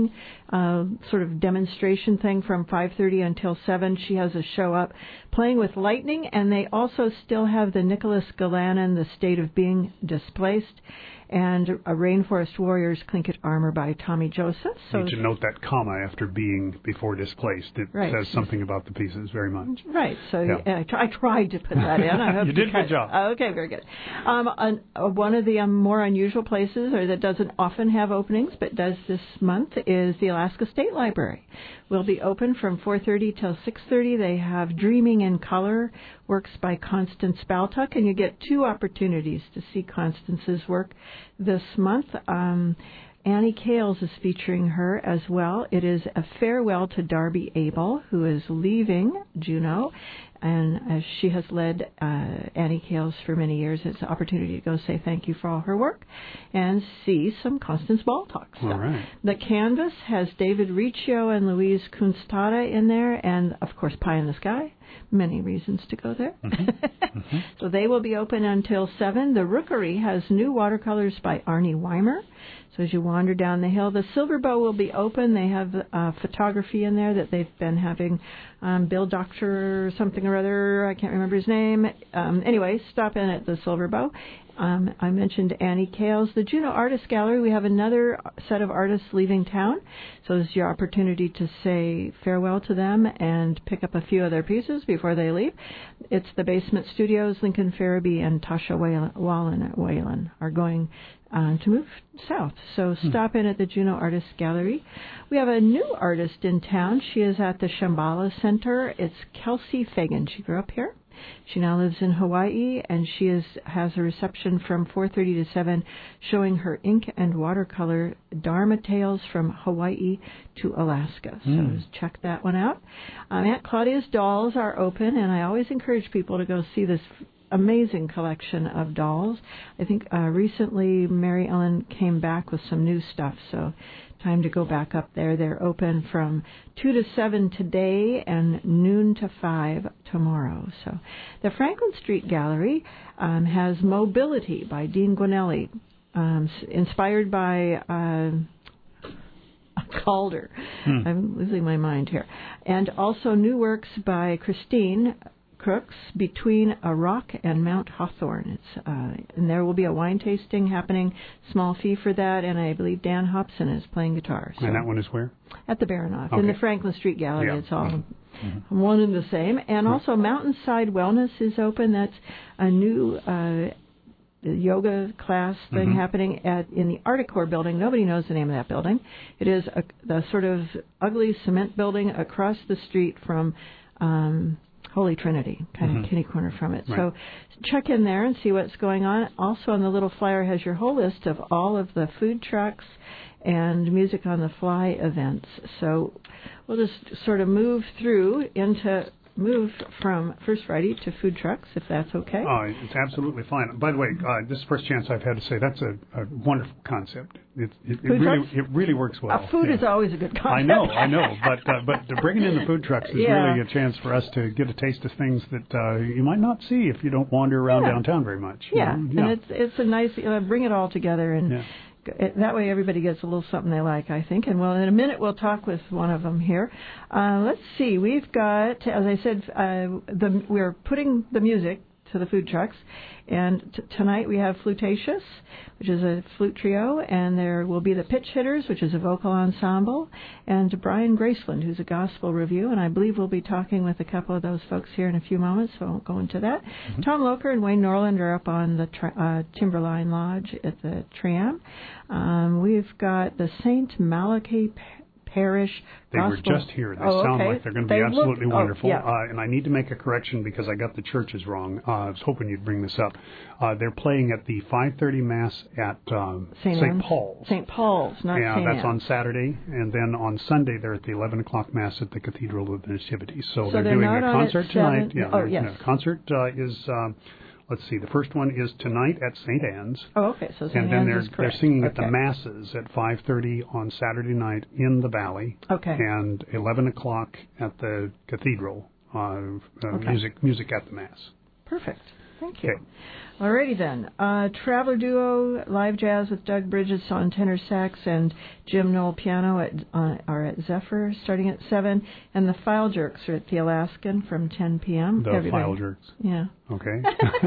uh, sort of demonstration thing from five thirty until seven. She has a show up playing with lightning, and they also still have the Nicholas Galanin, The State of Being Displaced, and a Rainforest Warriors Clinket Armor by Tommy Joseph. So need to note that comma after being before displaced. It right. says something about the pieces very much. Right. So yeah. I, tr- I tried to put that in. I hope you did a good job. Okay, very good. Um, an, uh, one of the um, more unusual places, or that doesn't often have openings, but does this month, is the Alaska State Library. Will be open from four thirty till six thirty. They have Dreaming in Color, works by Constance Baltuck, and you get two opportunities to see Constance's work this month. Um, Annie Kales is featuring her as well. It is a farewell to Darby Abel, who is leaving Juneau, and as she has led uh, Annie Kales for many years, it's an opportunity to go say thank you for all her work and see some Constance Baltuck stuff. All right. The canvas has David Riccio and Louise Kunstada in there, and of course Pie in the Sky. Many reasons to go there. Mm-hmm. Mm-hmm. So they will be open until seven. The Rookery has new watercolors by Arnie Weimer. So as you wander down the hill, the Silver Bow will be open. They have uh, photography in there that they've been having. Um, Bill Doctor or something or other, I can't remember his name. Um, anyway, stop in at the Silver Bow. Um, I mentioned Annie Kales. The Juneau Artist Gallery, we have another set of artists leaving town. So this is your opportunity to say farewell to them and pick up a few of their pieces before they leave. It's the Basement Studios. Lincoln Farabee and Tasha Whalen at Whalen are going uh, to move south. So stop in at the Juneau Artist Gallery. We have a new artist in town. She is at the Shambhala Center. It's Kelsey Fagan. She grew up here. She now lives in Hawaii, and she is has a reception from four thirty to seven showing her ink and watercolor Dharma Tales from Hawaii to Alaska. So Mm. check that one out. Um, Aunt Claudia's dolls are open, and I always encourage people to go see this amazing collection of dolls. I think uh, recently Mary Ellen came back with some new stuff, so time to go back up there. They're open from two to seven today and noon to five tomorrow. So the Franklin Street Gallery um, has Mobility by Dean Gwinelli, um, inspired by uh, Calder. Hmm. I'm losing my mind here. And also new works by Christine Crooks, Between a Rock and Mount Hawthorne. It's, uh, and there will be a wine tasting happening, small fee for that, and I believe Dan Hobson is playing guitar. So and that one is where? At the Baranoff, okay. in the Franklin Street Gallery. Yeah. It's all mm-hmm. one and the same. And also Mountainside Wellness is open. That's a new uh, yoga class thing mm-hmm. happening at in the Articore building. Nobody knows the name of that building. It is a, the sort of ugly cement building across the street from Um, Holy Trinity, kind mm-hmm. of kitty corner from it. Right. So check in there and see what's going on. Also on the little flyer has your whole list of all of the food trucks and Music on the Fly events. So we'll just sort of move through into, move from First Friday to food trucks, if that's okay. Oh, it's absolutely fine. By the way, uh, this is the first chance I've had to say that's a, a wonderful concept. It, it, it really trucks? it really works well. Uh, food yeah. is always a good concept. I know, I know, but uh, but to bringing in the food trucks is yeah. really a chance for us to get a taste of things that uh, you might not see if you don't wander around yeah. downtown very much. Yeah, you know? and yeah. it's it's a nice uh, bring it all together and. Yeah. It, that way everybody gets a little something they like, I think. And well, in a minute we'll talk with one of them here. Uh, let's see. We've got, as I said, uh, the, we're putting the music to the food trucks. And t- tonight we have Flutacious, which is a flute trio, and there will be the Pitch Hitters, which is a vocal ensemble, and Brian Graceland, who's a gospel review, and I believe we'll be talking with a couple of those folks here in a few moments, so I won't go into that. Mm-hmm. Tom Loker and Wayne Norland are up on the tra- uh, Timberline Lodge at the Tram. Um, we've got the Saint Malachi Parish They Gospel. were just here. They oh, sound okay. like they're going to they be absolutely look, wonderful. Oh, yeah. uh, and I need to make a correction because I got the churches wrong. Uh, I was hoping you'd bring this up. Uh, they're playing at the five thirty Mass at um, Saint Paul's. Saint Paul's, not yeah, Saint that's Anne's. on Saturday. And then on Sunday, they're at the eleven o'clock Mass at the Cathedral of the Nativity. So, so they're, they're doing not a on concert at tonight. seven? Yeah, oh, yes. The concert uh, is... Um, Let's see. The first one is tonight at Saint Anne's. Oh, okay. So Saint And then Anne's they're is correct. they're singing okay. at the masses at five thirty on Saturday night in the Valley. Okay. And eleven o'clock at the Cathedral. Uh, uh, okay. Music music at the Mass. Perfect. Thank you. Okay. Alrighty then. Uh, Traveler Duo, live jazz with Doug Bridges on tenor sax and Jim Knoll piano at, uh, are at Zephyr starting at seven. And the File Jerks are at the Alaskan from ten p.m. The Everybody. File Jerks. Yeah. Okay.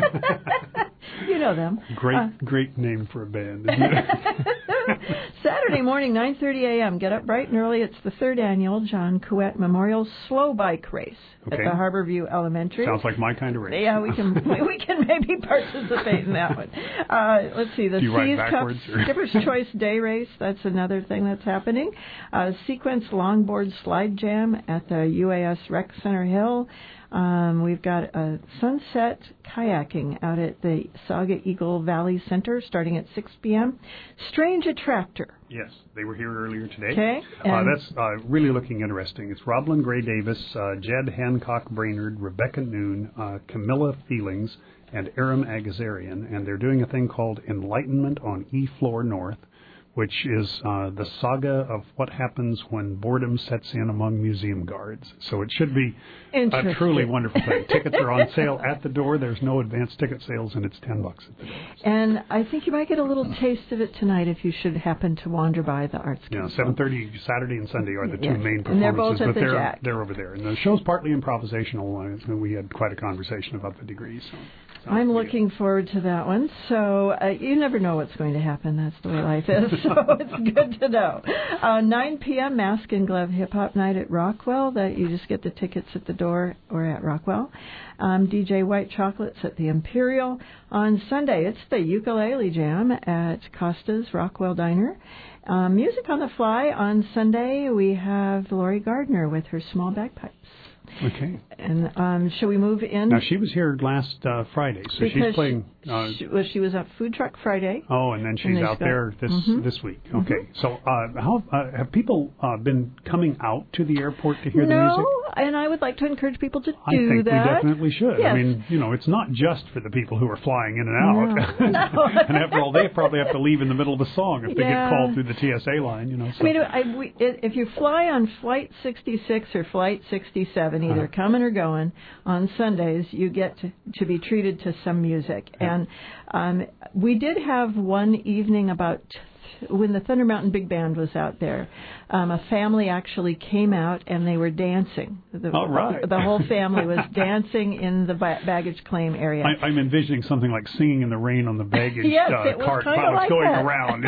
You know them. Great, uh, great name for a band, isn't it? Saturday morning, nine thirty a.m. Get up bright and early. It's the third annual John Couette Memorial Slow Bike Race okay. at the Harborview Elementary. Sounds like my kind of race. Yeah, we can we can maybe participate in that one. Uh, let's see, the Seas Cup Skipper's Choice Day Race. That's another thing that's happening. Uh, Sequence Longboard Slide Jam at the U A S Rec Center Hill. Um, we've got a sunset kayaking out at the Saga Eagle Valley Center starting at six p.m. Strange Attractor. Yes, they were here earlier today. Okay. Uh, that's uh, really looking interesting. It's Roblin Gray Davis, uh, Jed Hancock Brainerd, Rebecca Noon, uh, Camilla Feelings, and Aram Agazarian. And they're doing a thing called Enlightenment on E Floor North, which is uh, the saga of what happens when boredom sets in among museum guards. So it should be a truly wonderful thing. Tickets are on sale at the door. There's no advanced ticket sales, and it's ten bucks at the door. And I think you might get a little taste of it tonight if you should happen to wander by the Arts Council. Yeah, seven thirty Saturday and Sunday are the two yes. main performances. And they're both at but the they're, Jack. they're over there. And the show's partly improvisational. Uh, we had quite a conversation about the degrees. So. I'm looking forward to that one. So uh, you never know what's going to happen. That's the way life is. So it's good to know. Uh, nine p.m. Mask and Glove Hip Hop Night at Rockwell. That you just get the tickets at the door or at Rockwell. Um, D J White Chocolates at the Imperial. On Sunday, it's the Ukulele Jam at Costa's Rockwell Diner. Um, music on the Fly on Sunday. We have Lori Gardner with her small bagpipes. Okay. And um, shall we move in? Now, she was here last uh, Friday, so because she's playing... Uh, she, well, she was at Food Truck Friday. Oh, and then she's and out got, there this mm-hmm. this week. Okay. Mm-hmm. So uh, how uh, have people uh, been coming out to the airport to hear no, the music? No, and I would like to encourage people to do I think that. we definitely should. Yes. I mean, you know, it's not just for the people who are flying in and out. No. No. And after all, they probably have to leave in the middle of a song if they yeah. get called through the T S A line, you know. So. I mean, I, we, if you fly on Flight sixty-six or Flight sixty-seven, either uh-huh. coming or going, on Sundays, you get to, to be treated to some music. Yeah. And um, we did have one evening about t- when the Thunder Mountain Big Band was out there. Um, a family actually came out and they were dancing. The, All right. the whole family was dancing in the ba- baggage claim area. I, I'm envisioning something like Singing in the Rain on the baggage yes, uh, it was cart kind like going that. around.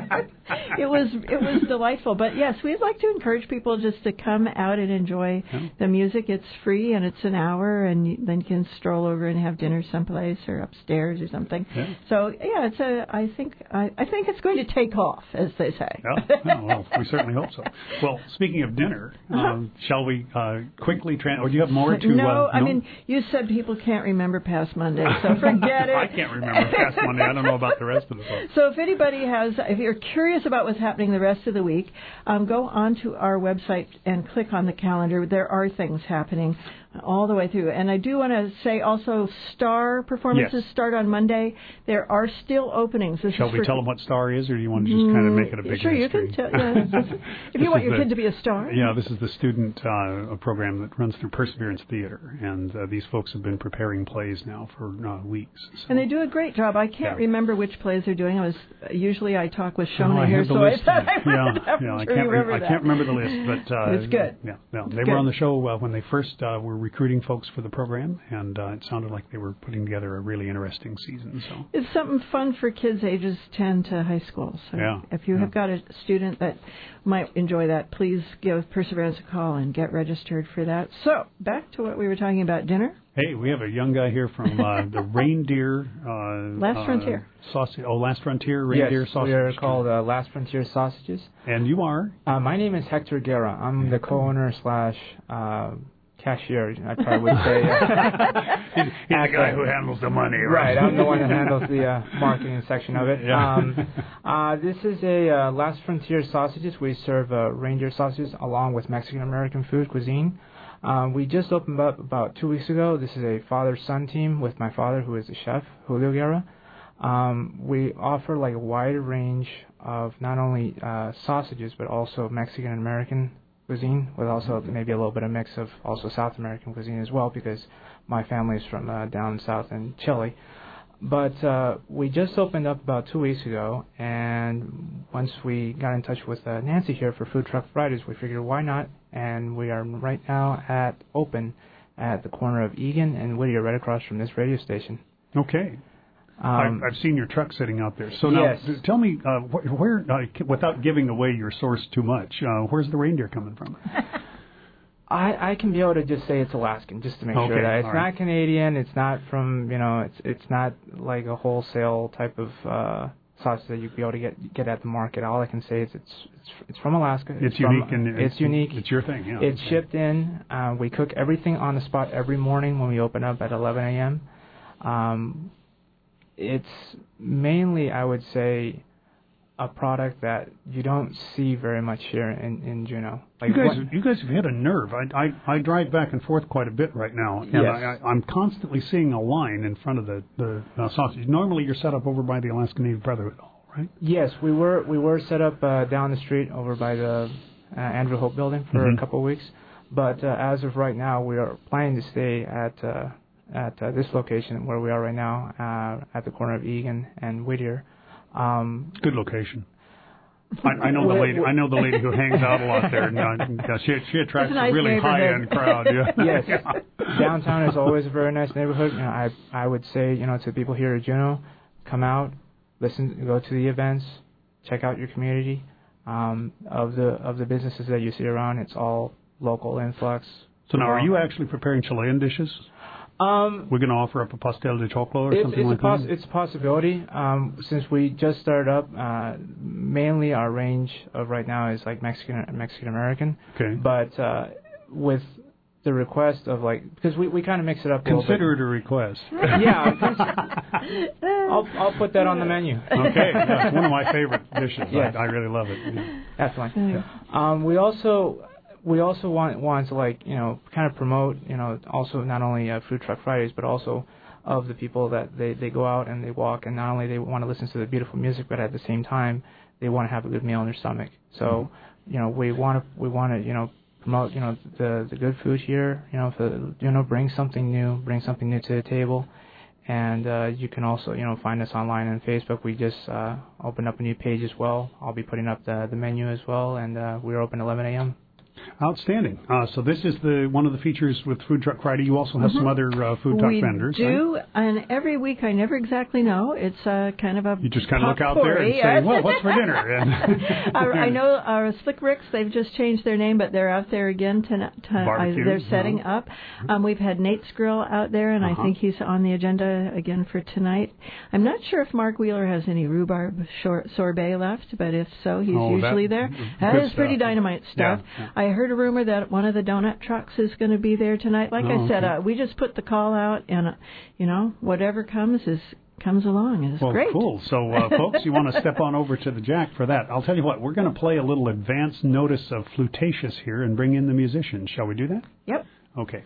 it was it was delightful. But yes, we'd like to encourage people just to come out and enjoy yeah. the music. It's free and it's an hour, and you, then you can stroll over and have dinner someplace or upstairs or something. Yeah. So yeah, it's a. I think I, I think it's going to take off, as they say. Yeah. Oh, well, we certainly hope so. Well, speaking of dinner, uh-huh. um, shall we uh, quickly? Tra- or do you have more to? No, uh, I no? mean you said people can't remember past Monday, so forget it. I can't remember past Monday. I don't know about the rest of the folks. So if anybody has, if you're curious about what's happening the rest of the week, um, go onto our website and click on the calendar. There are things happening all the way through. And I do want to say also Star performances yes. start on Monday. There are still openings. This Shall is we for, tell them what Star is, or do you want to just kind of make it a big Sure, mystery? you can tell. Yeah, is, if you want your the, kid to be a star. Yeah, this is the student uh, program that runs through Perseverance Theater, and uh, these folks have been preparing plays now for uh, weeks. So. And they do a great job. I can't yeah. remember which plays they're doing. I was usually I talk with Shona oh, here, so list. I thought I yeah, would have yeah, to I can't remember re- that. I can't remember the list, but uh, it's good. Yeah, yeah. It's they good. were on the show uh, when they first uh, were recruiting folks for the program, and uh, it sounded like they were putting together a really interesting season. So it's something fun for kids ages ten to high school. So yeah, if you yeah. have got a student that might enjoy that, please give Perseverance a call and get registered for that. So back to what we were talking about, dinner. Hey, we have a young guy here from uh, the Reindeer uh, Last uh, Frontier sausage. Oh, Last Frontier Reindeer yes, Sausage. we are called uh, Last Frontier Sausages. And you are? Uh, my name is Hector Guerra. I'm the co-owner slash uh, cashier, I probably would say. he's he's the guy who handles the money, right? Right, I'm the one that handles the uh, marketing section of it. Yeah. Um, uh, this is a uh, Last Frontier Sausages. We serve uh, reindeer sausages along with Mexican-American food cuisine. Um, we just opened up about two weeks ago. This is a father-son team with my father, who is a chef, Julio Guerra. Um, we offer like a wide range of not only uh, sausages, but also Mexican-American cuisine with also maybe a little bit of mix of also South American cuisine as well, because my family is from uh, down south in Chile. But uh, we just opened up about two weeks ago, and once we got in touch with uh, Nancy here for Food Truck Fridays, we figured why not, and we are right now at open at the corner of Egan and Whittier, right across from this radio station. Okay. Um, I've, I've seen your truck sitting out there. So now, yes. tell me, uh, wh- where, uh, without giving away your source too much, uh, where's the reindeer coming from? I, I can be able to just say it's Alaskan, just to make okay, sure that it's not right. Canadian. It's not from, you know, it's it's not like a wholesale type of uh, sausage that you'd be able to get get at the market. All I can say is it's it's it's from Alaska. It's, it's unique from, and it's, it's unique. It's your thing. Yeah. It's okay. shipped in. Uh, we cook everything on the spot every morning when we open up at eleven a.m. Um, it's mainly, I would say, a product that you don't see very much here in, in Juneau. Like you guys, what, you guys have hit a nerve. I, I, I drive back and forth quite a bit right now, and yes. I, I, I'm constantly seeing a line in front of the the uh, sausage. Normally, you're set up over by the Alaska Native Brotherhood Hall, right? Yes, we were we were set up uh, down the street over by the uh, Andrew Hope Building for mm-hmm. a couple of weeks, but uh, as of right now, we are planning to stay at uh, at uh, this location where we are right now, uh, at the corner of Egan and Whittier. Um, Good location. I, I know the lady. I know the lady who hangs out a lot there. And, uh, she she attracts a, nice a really high end crowd. Yeah. Yes, yeah. Downtown is always a very nice neighborhood. You know, I I would say, you know, to people here at Juneau, come out, listen, go to the events, check out your community. Um, of the of the businesses that you see around, it's all local influx. So now, are you actually preparing Chilean dishes? Um, We're going to offer up a pastel de choclo or it's, something it's like a poss- that? It's a possibility. Um, since we just started up, uh, mainly our range of right now is like Mexican Mexican American. Okay. But uh, with the request of like, because we, we kind of mix it up a Consider little it a request. Yeah. I'll, I'll put that on the menu. Okay. That's one of my favorite dishes. Yes. I, I really love it. Yeah. That's fine. Yeah. Um, we also... We also want want to like you know kind of promote you know also not only uh, Food Truck Fridays but also of the people that they, they go out and they walk, and not only they want to listen to the beautiful music, but at the same time they want to have a good meal in their stomach. So mm-hmm. you know we want to we want to you know promote you know the the good food here. You know to, you know bring something new, bring something new to the table. And uh, you can also, you know, find us online on Facebook. We just uh, opened up a new page as well. I'll be putting up the the menu as well, and uh, we're open eleven a.m. Outstanding. Uh, so this is the one of the features with Food Truck Friday. You also have mm-hmm. some other uh, food truck we vendors. We do, right? And every week I never exactly know. It's uh, kind of a You just kind of look out there and say, well, what's for dinner? And uh, I know our Slick Ricks, they've just changed their name, but they're out there again. To, to, uh, they're setting uh-huh. up. Um, we've had Nate's Grill out there, and uh-huh. I think he's on the agenda again for tonight. I'm not sure if Mark Wheeler has any rhubarb shor- sorbet left, but if so, he's oh, usually that, there. That is stuff. Pretty dynamite stuff. Yeah, yeah. I heard a rumor that one of the donut trucks is going to be there tonight. Like oh, I said, okay. uh, we just put the call out, and uh, you know, whatever comes is comes along. It's well, great. Cool. So, uh, folks, you want to step on over to the Jack for that. I'll tell you what, we're going to play a little advance notice of Flutacious here and bring in the musicians. Shall we do that? Yep. Okay.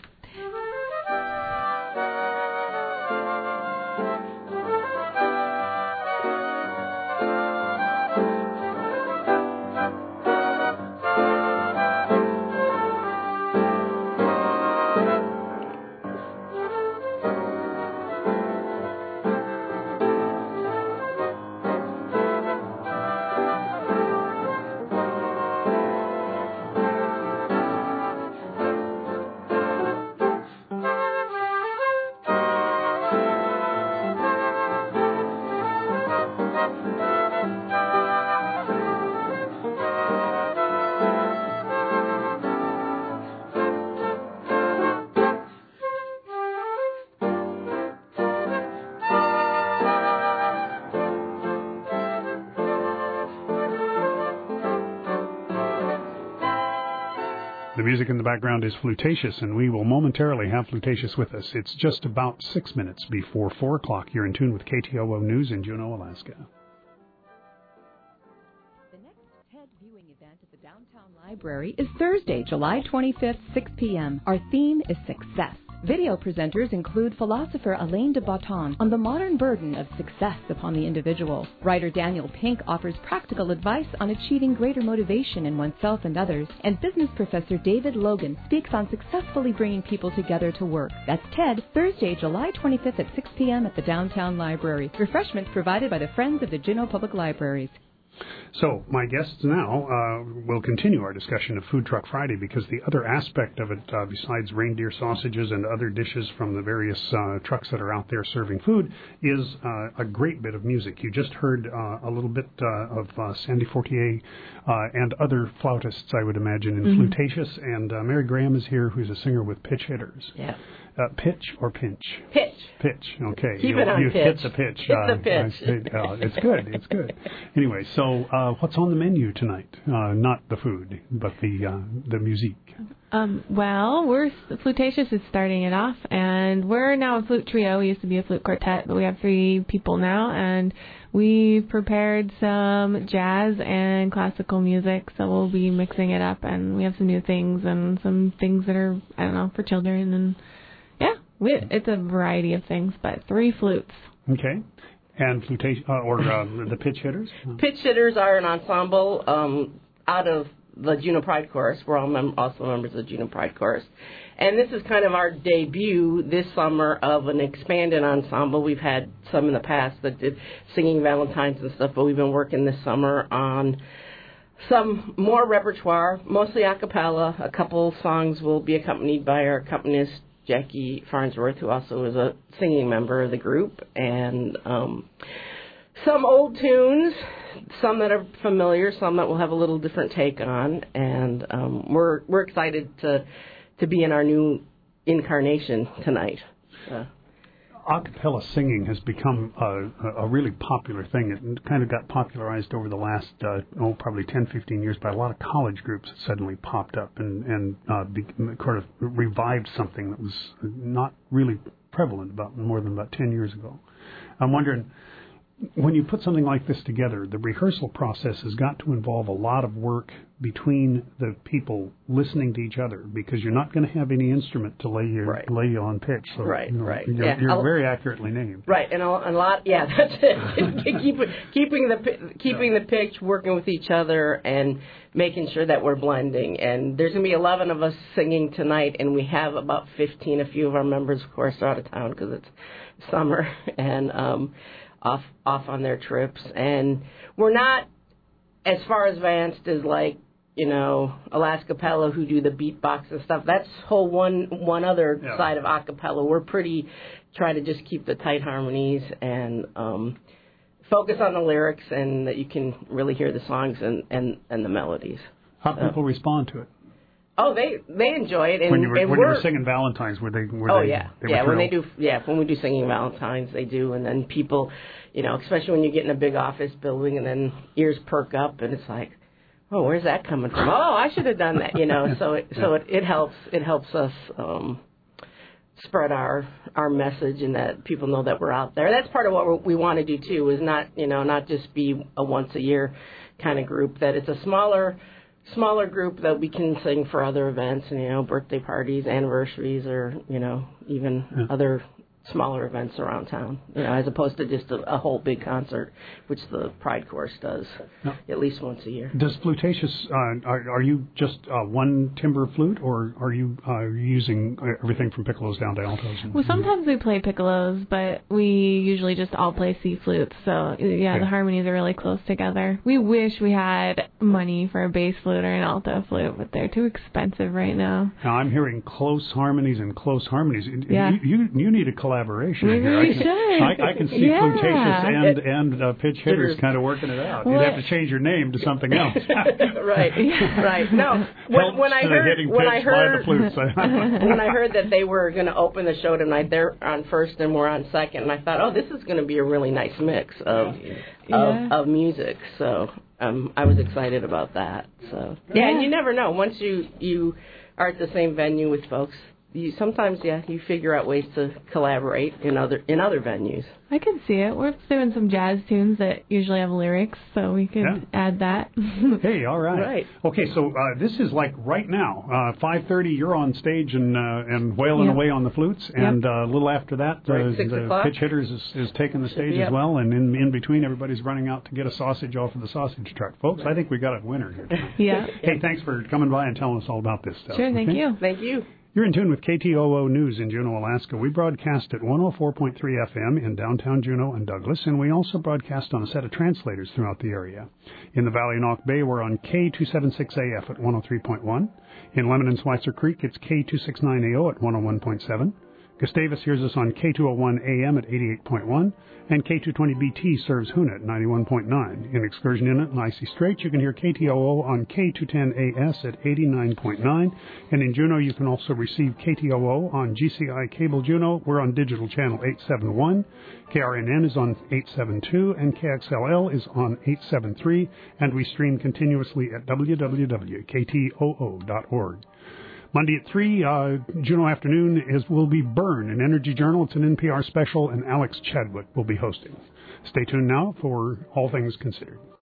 The music in the background is Flutacious, and we will momentarily have Flutacious with us. It's just about six minutes before four o'clock. You're in tune with K T O O News in Juneau, Alaska. The next TED viewing event at the Downtown Library is Thursday, July twenty-fifth, six p.m. Our theme is success. Video presenters include philosopher Alain de Botton on the modern burden of success upon the individual. Writer Daniel Pink offers practical advice on achieving greater motivation in oneself and others. And business professor David Logan speaks on successfully bringing people together to work. That's TED, Thursday, July twenty-fifth at six p.m. at the Downtown Library. Refreshments provided by the Friends of the Juneau Public Libraries. So my guests now uh, will continue our discussion of Food Truck Friday, because the other aspect of it, uh, besides reindeer sausages and other dishes from the various uh, trucks that are out there serving food, is uh, a great bit of music. You just heard uh, a little bit uh, of uh, Sandy Fortier uh, and other flautists, I would imagine, in Mm-hmm. Flutacious, and uh, Mary Graham is here, who's a singer with Pitch Hitters. Yeah. Uh, pitch or pinch? Pitch. Pitch, okay. Keep you, it on you pitch. hit the pitch. Hit uh, the pitch. I, uh, it's good, it's good. Anyway, so uh, what's on the menu tonight? Uh, not the food, but the uh, the music. Um, well, we're Flutacious is starting it off, and we're now a flute trio. We used to be a flute quartet, but we have three people now, and we've prepared some jazz and classical music, so we'll be mixing it up, and we have some new things and some things that are, I don't know, for children, and yeah, we, it's a variety of things, but three flutes. Okay. And Flutacious, uh, or uh, the Pitch Hitters? Pitch Hitters are an ensemble um, out of the Juneau Pride Chorus. We're all mem- also members of the Juneau Pride Chorus. And this is kind of our debut this summer of an expanded ensemble. We've had some in the past that did singing Valentines and stuff, but we've been working this summer on some more repertoire, mostly a cappella. A couple songs will be accompanied by our accompanist, Jackie Farnsworth, who also is a singing member of the group, and um, some old tunes, some that are familiar, some that we'll have a little different take on, and um, we're we're excited to to be in our new incarnation tonight. Uh, A cappella singing has become a, a really popular thing. It kind of got popularized over the last, uh, oh, probably ten, fifteen years by a lot of college groups that suddenly popped up and, and uh, be, sort of revived something that was not really prevalent about more than about ten years ago. I'm wondering, when you put something like this together, the rehearsal process has got to involve a lot of work between the people listening to each other, because you're not going to have any instrument to lay you right. lay you on pitch. So, right, you know, right. You're, yeah. you're I'll, very accurately named. Right, and a, a lot. Yeah, that's it. Keep, keeping the keeping the pitch, working with each other, and making sure that we're blending. And there's going to be eleven of us singing tonight, and we have about fifteen. A few of our members, of course, are out of town because it's summer and um, off off on their trips. And we're not as far advanced as like, you know, Alaska Pella, who do the beatbox and stuff. That's whole one one other yeah. side of a cappella. We're pretty try to just keep the tight harmonies and um, focus on the lyrics, and that you can really hear the songs and, and, and the melodies. How do so. people respond to it? Oh, they they enjoy it. And, when you were, and when we're, you were singing Valentines, were they? Were oh they, yeah, they yeah. were When they do, yeah, when we do singing Valentines, they do, and then people, you know, especially when you get in a big office building, and then ears perk up, and it's like, oh, where's that coming from? Oh, I should have done that, you know. So it so it, it helps it helps us um, spread our our message, and that people know that we're out there. That's part of what we want to do too. Is not you know not just be a once a year kind of group. That it's a smaller. smaller group that we can sing for other events, and you know, birthday parties, anniversaries, or you know, even yeah. other smaller events around town. You know, as opposed to just a, a whole big concert, which the Pride Course does no. at least once a year. Does Flutacious? Uh, are, are you just uh, one timbre flute, or are you uh, using everything from piccolos down to altos? And, well, sometimes we play piccolos, but we usually just all play C flutes. So yeah, okay. the harmonies are really close together. We wish we had money for a bass flute or an alto flute, but they're too expensive right now. Now I'm hearing close harmonies and close harmonies. Yeah. You you, you need a collaboration Maybe here. we I can, should. I, I can see yeah. Flutacious and and uh, Pitch Hitters kind of working it out. Well, You'd have to change your name to something else. right, right. No, when, when I heard when I heard when I heard that they were going to open the show tonight, they're on first and we're on second, and I thought, oh, this is going to be a really nice mix of yeah. of, of music. So um, I was excited about that. So yeah, and you never know. Once you you are at the same venue with folks, you sometimes yeah you figure out ways to collaborate in other in other venues. I can see it. We're doing some jazz tunes that usually have lyrics, so we could Yeah. add that. Hey, all right. Right. Okay, so uh, this is like right now, uh, five thirty. You're on stage and uh, and wailing Yep. away on the flutes, Yep. and uh, a little after that, Right, uh, six the o'clock. pitch hitters is, is taking the stage Yep. as well, and in in between, everybody's running out to get a sausage off of the sausage truck, folks. I think we got a winner here tonight. Yeah. Hey, thanks for coming by and telling us all about this stuff. Sure, thank okay? you. Thank you. You're in tune with K T O O News in Juneau, Alaska. We broadcast at one oh four point three F M in downtown Juneau and Douglas, and we also broadcast on a set of translators throughout the area. In the Valley and Auk Bay, we're on K two seventy-six A F at one oh three point one. In Lemon and Schweitzer Creek, it's K two sixty-nine A O at one oh one point seven. Gustavus hears us on K two oh one A M at eighty-eight point one, and K two twenty B T serves Hoonah at ninety-one point nine. In Excursion Inlet and Icy Straits, you can hear K T O O on K two ten A S at eighty-nine point nine, and in Juneau, you can also receive K T O O on G C I Cable Juneau. We're on digital channel eight seventy-one. K R N N is on eight seventy-two, and K X L L is on eight seventy-three, and we stream continuously at w w w dot k t o o dot org. Monday at three, uh, Juneau Afternoon is will be Burn, an Energy Journal. It's an N P R special, and Alex Chadwick will be hosting. Stay tuned now for All Things Considered.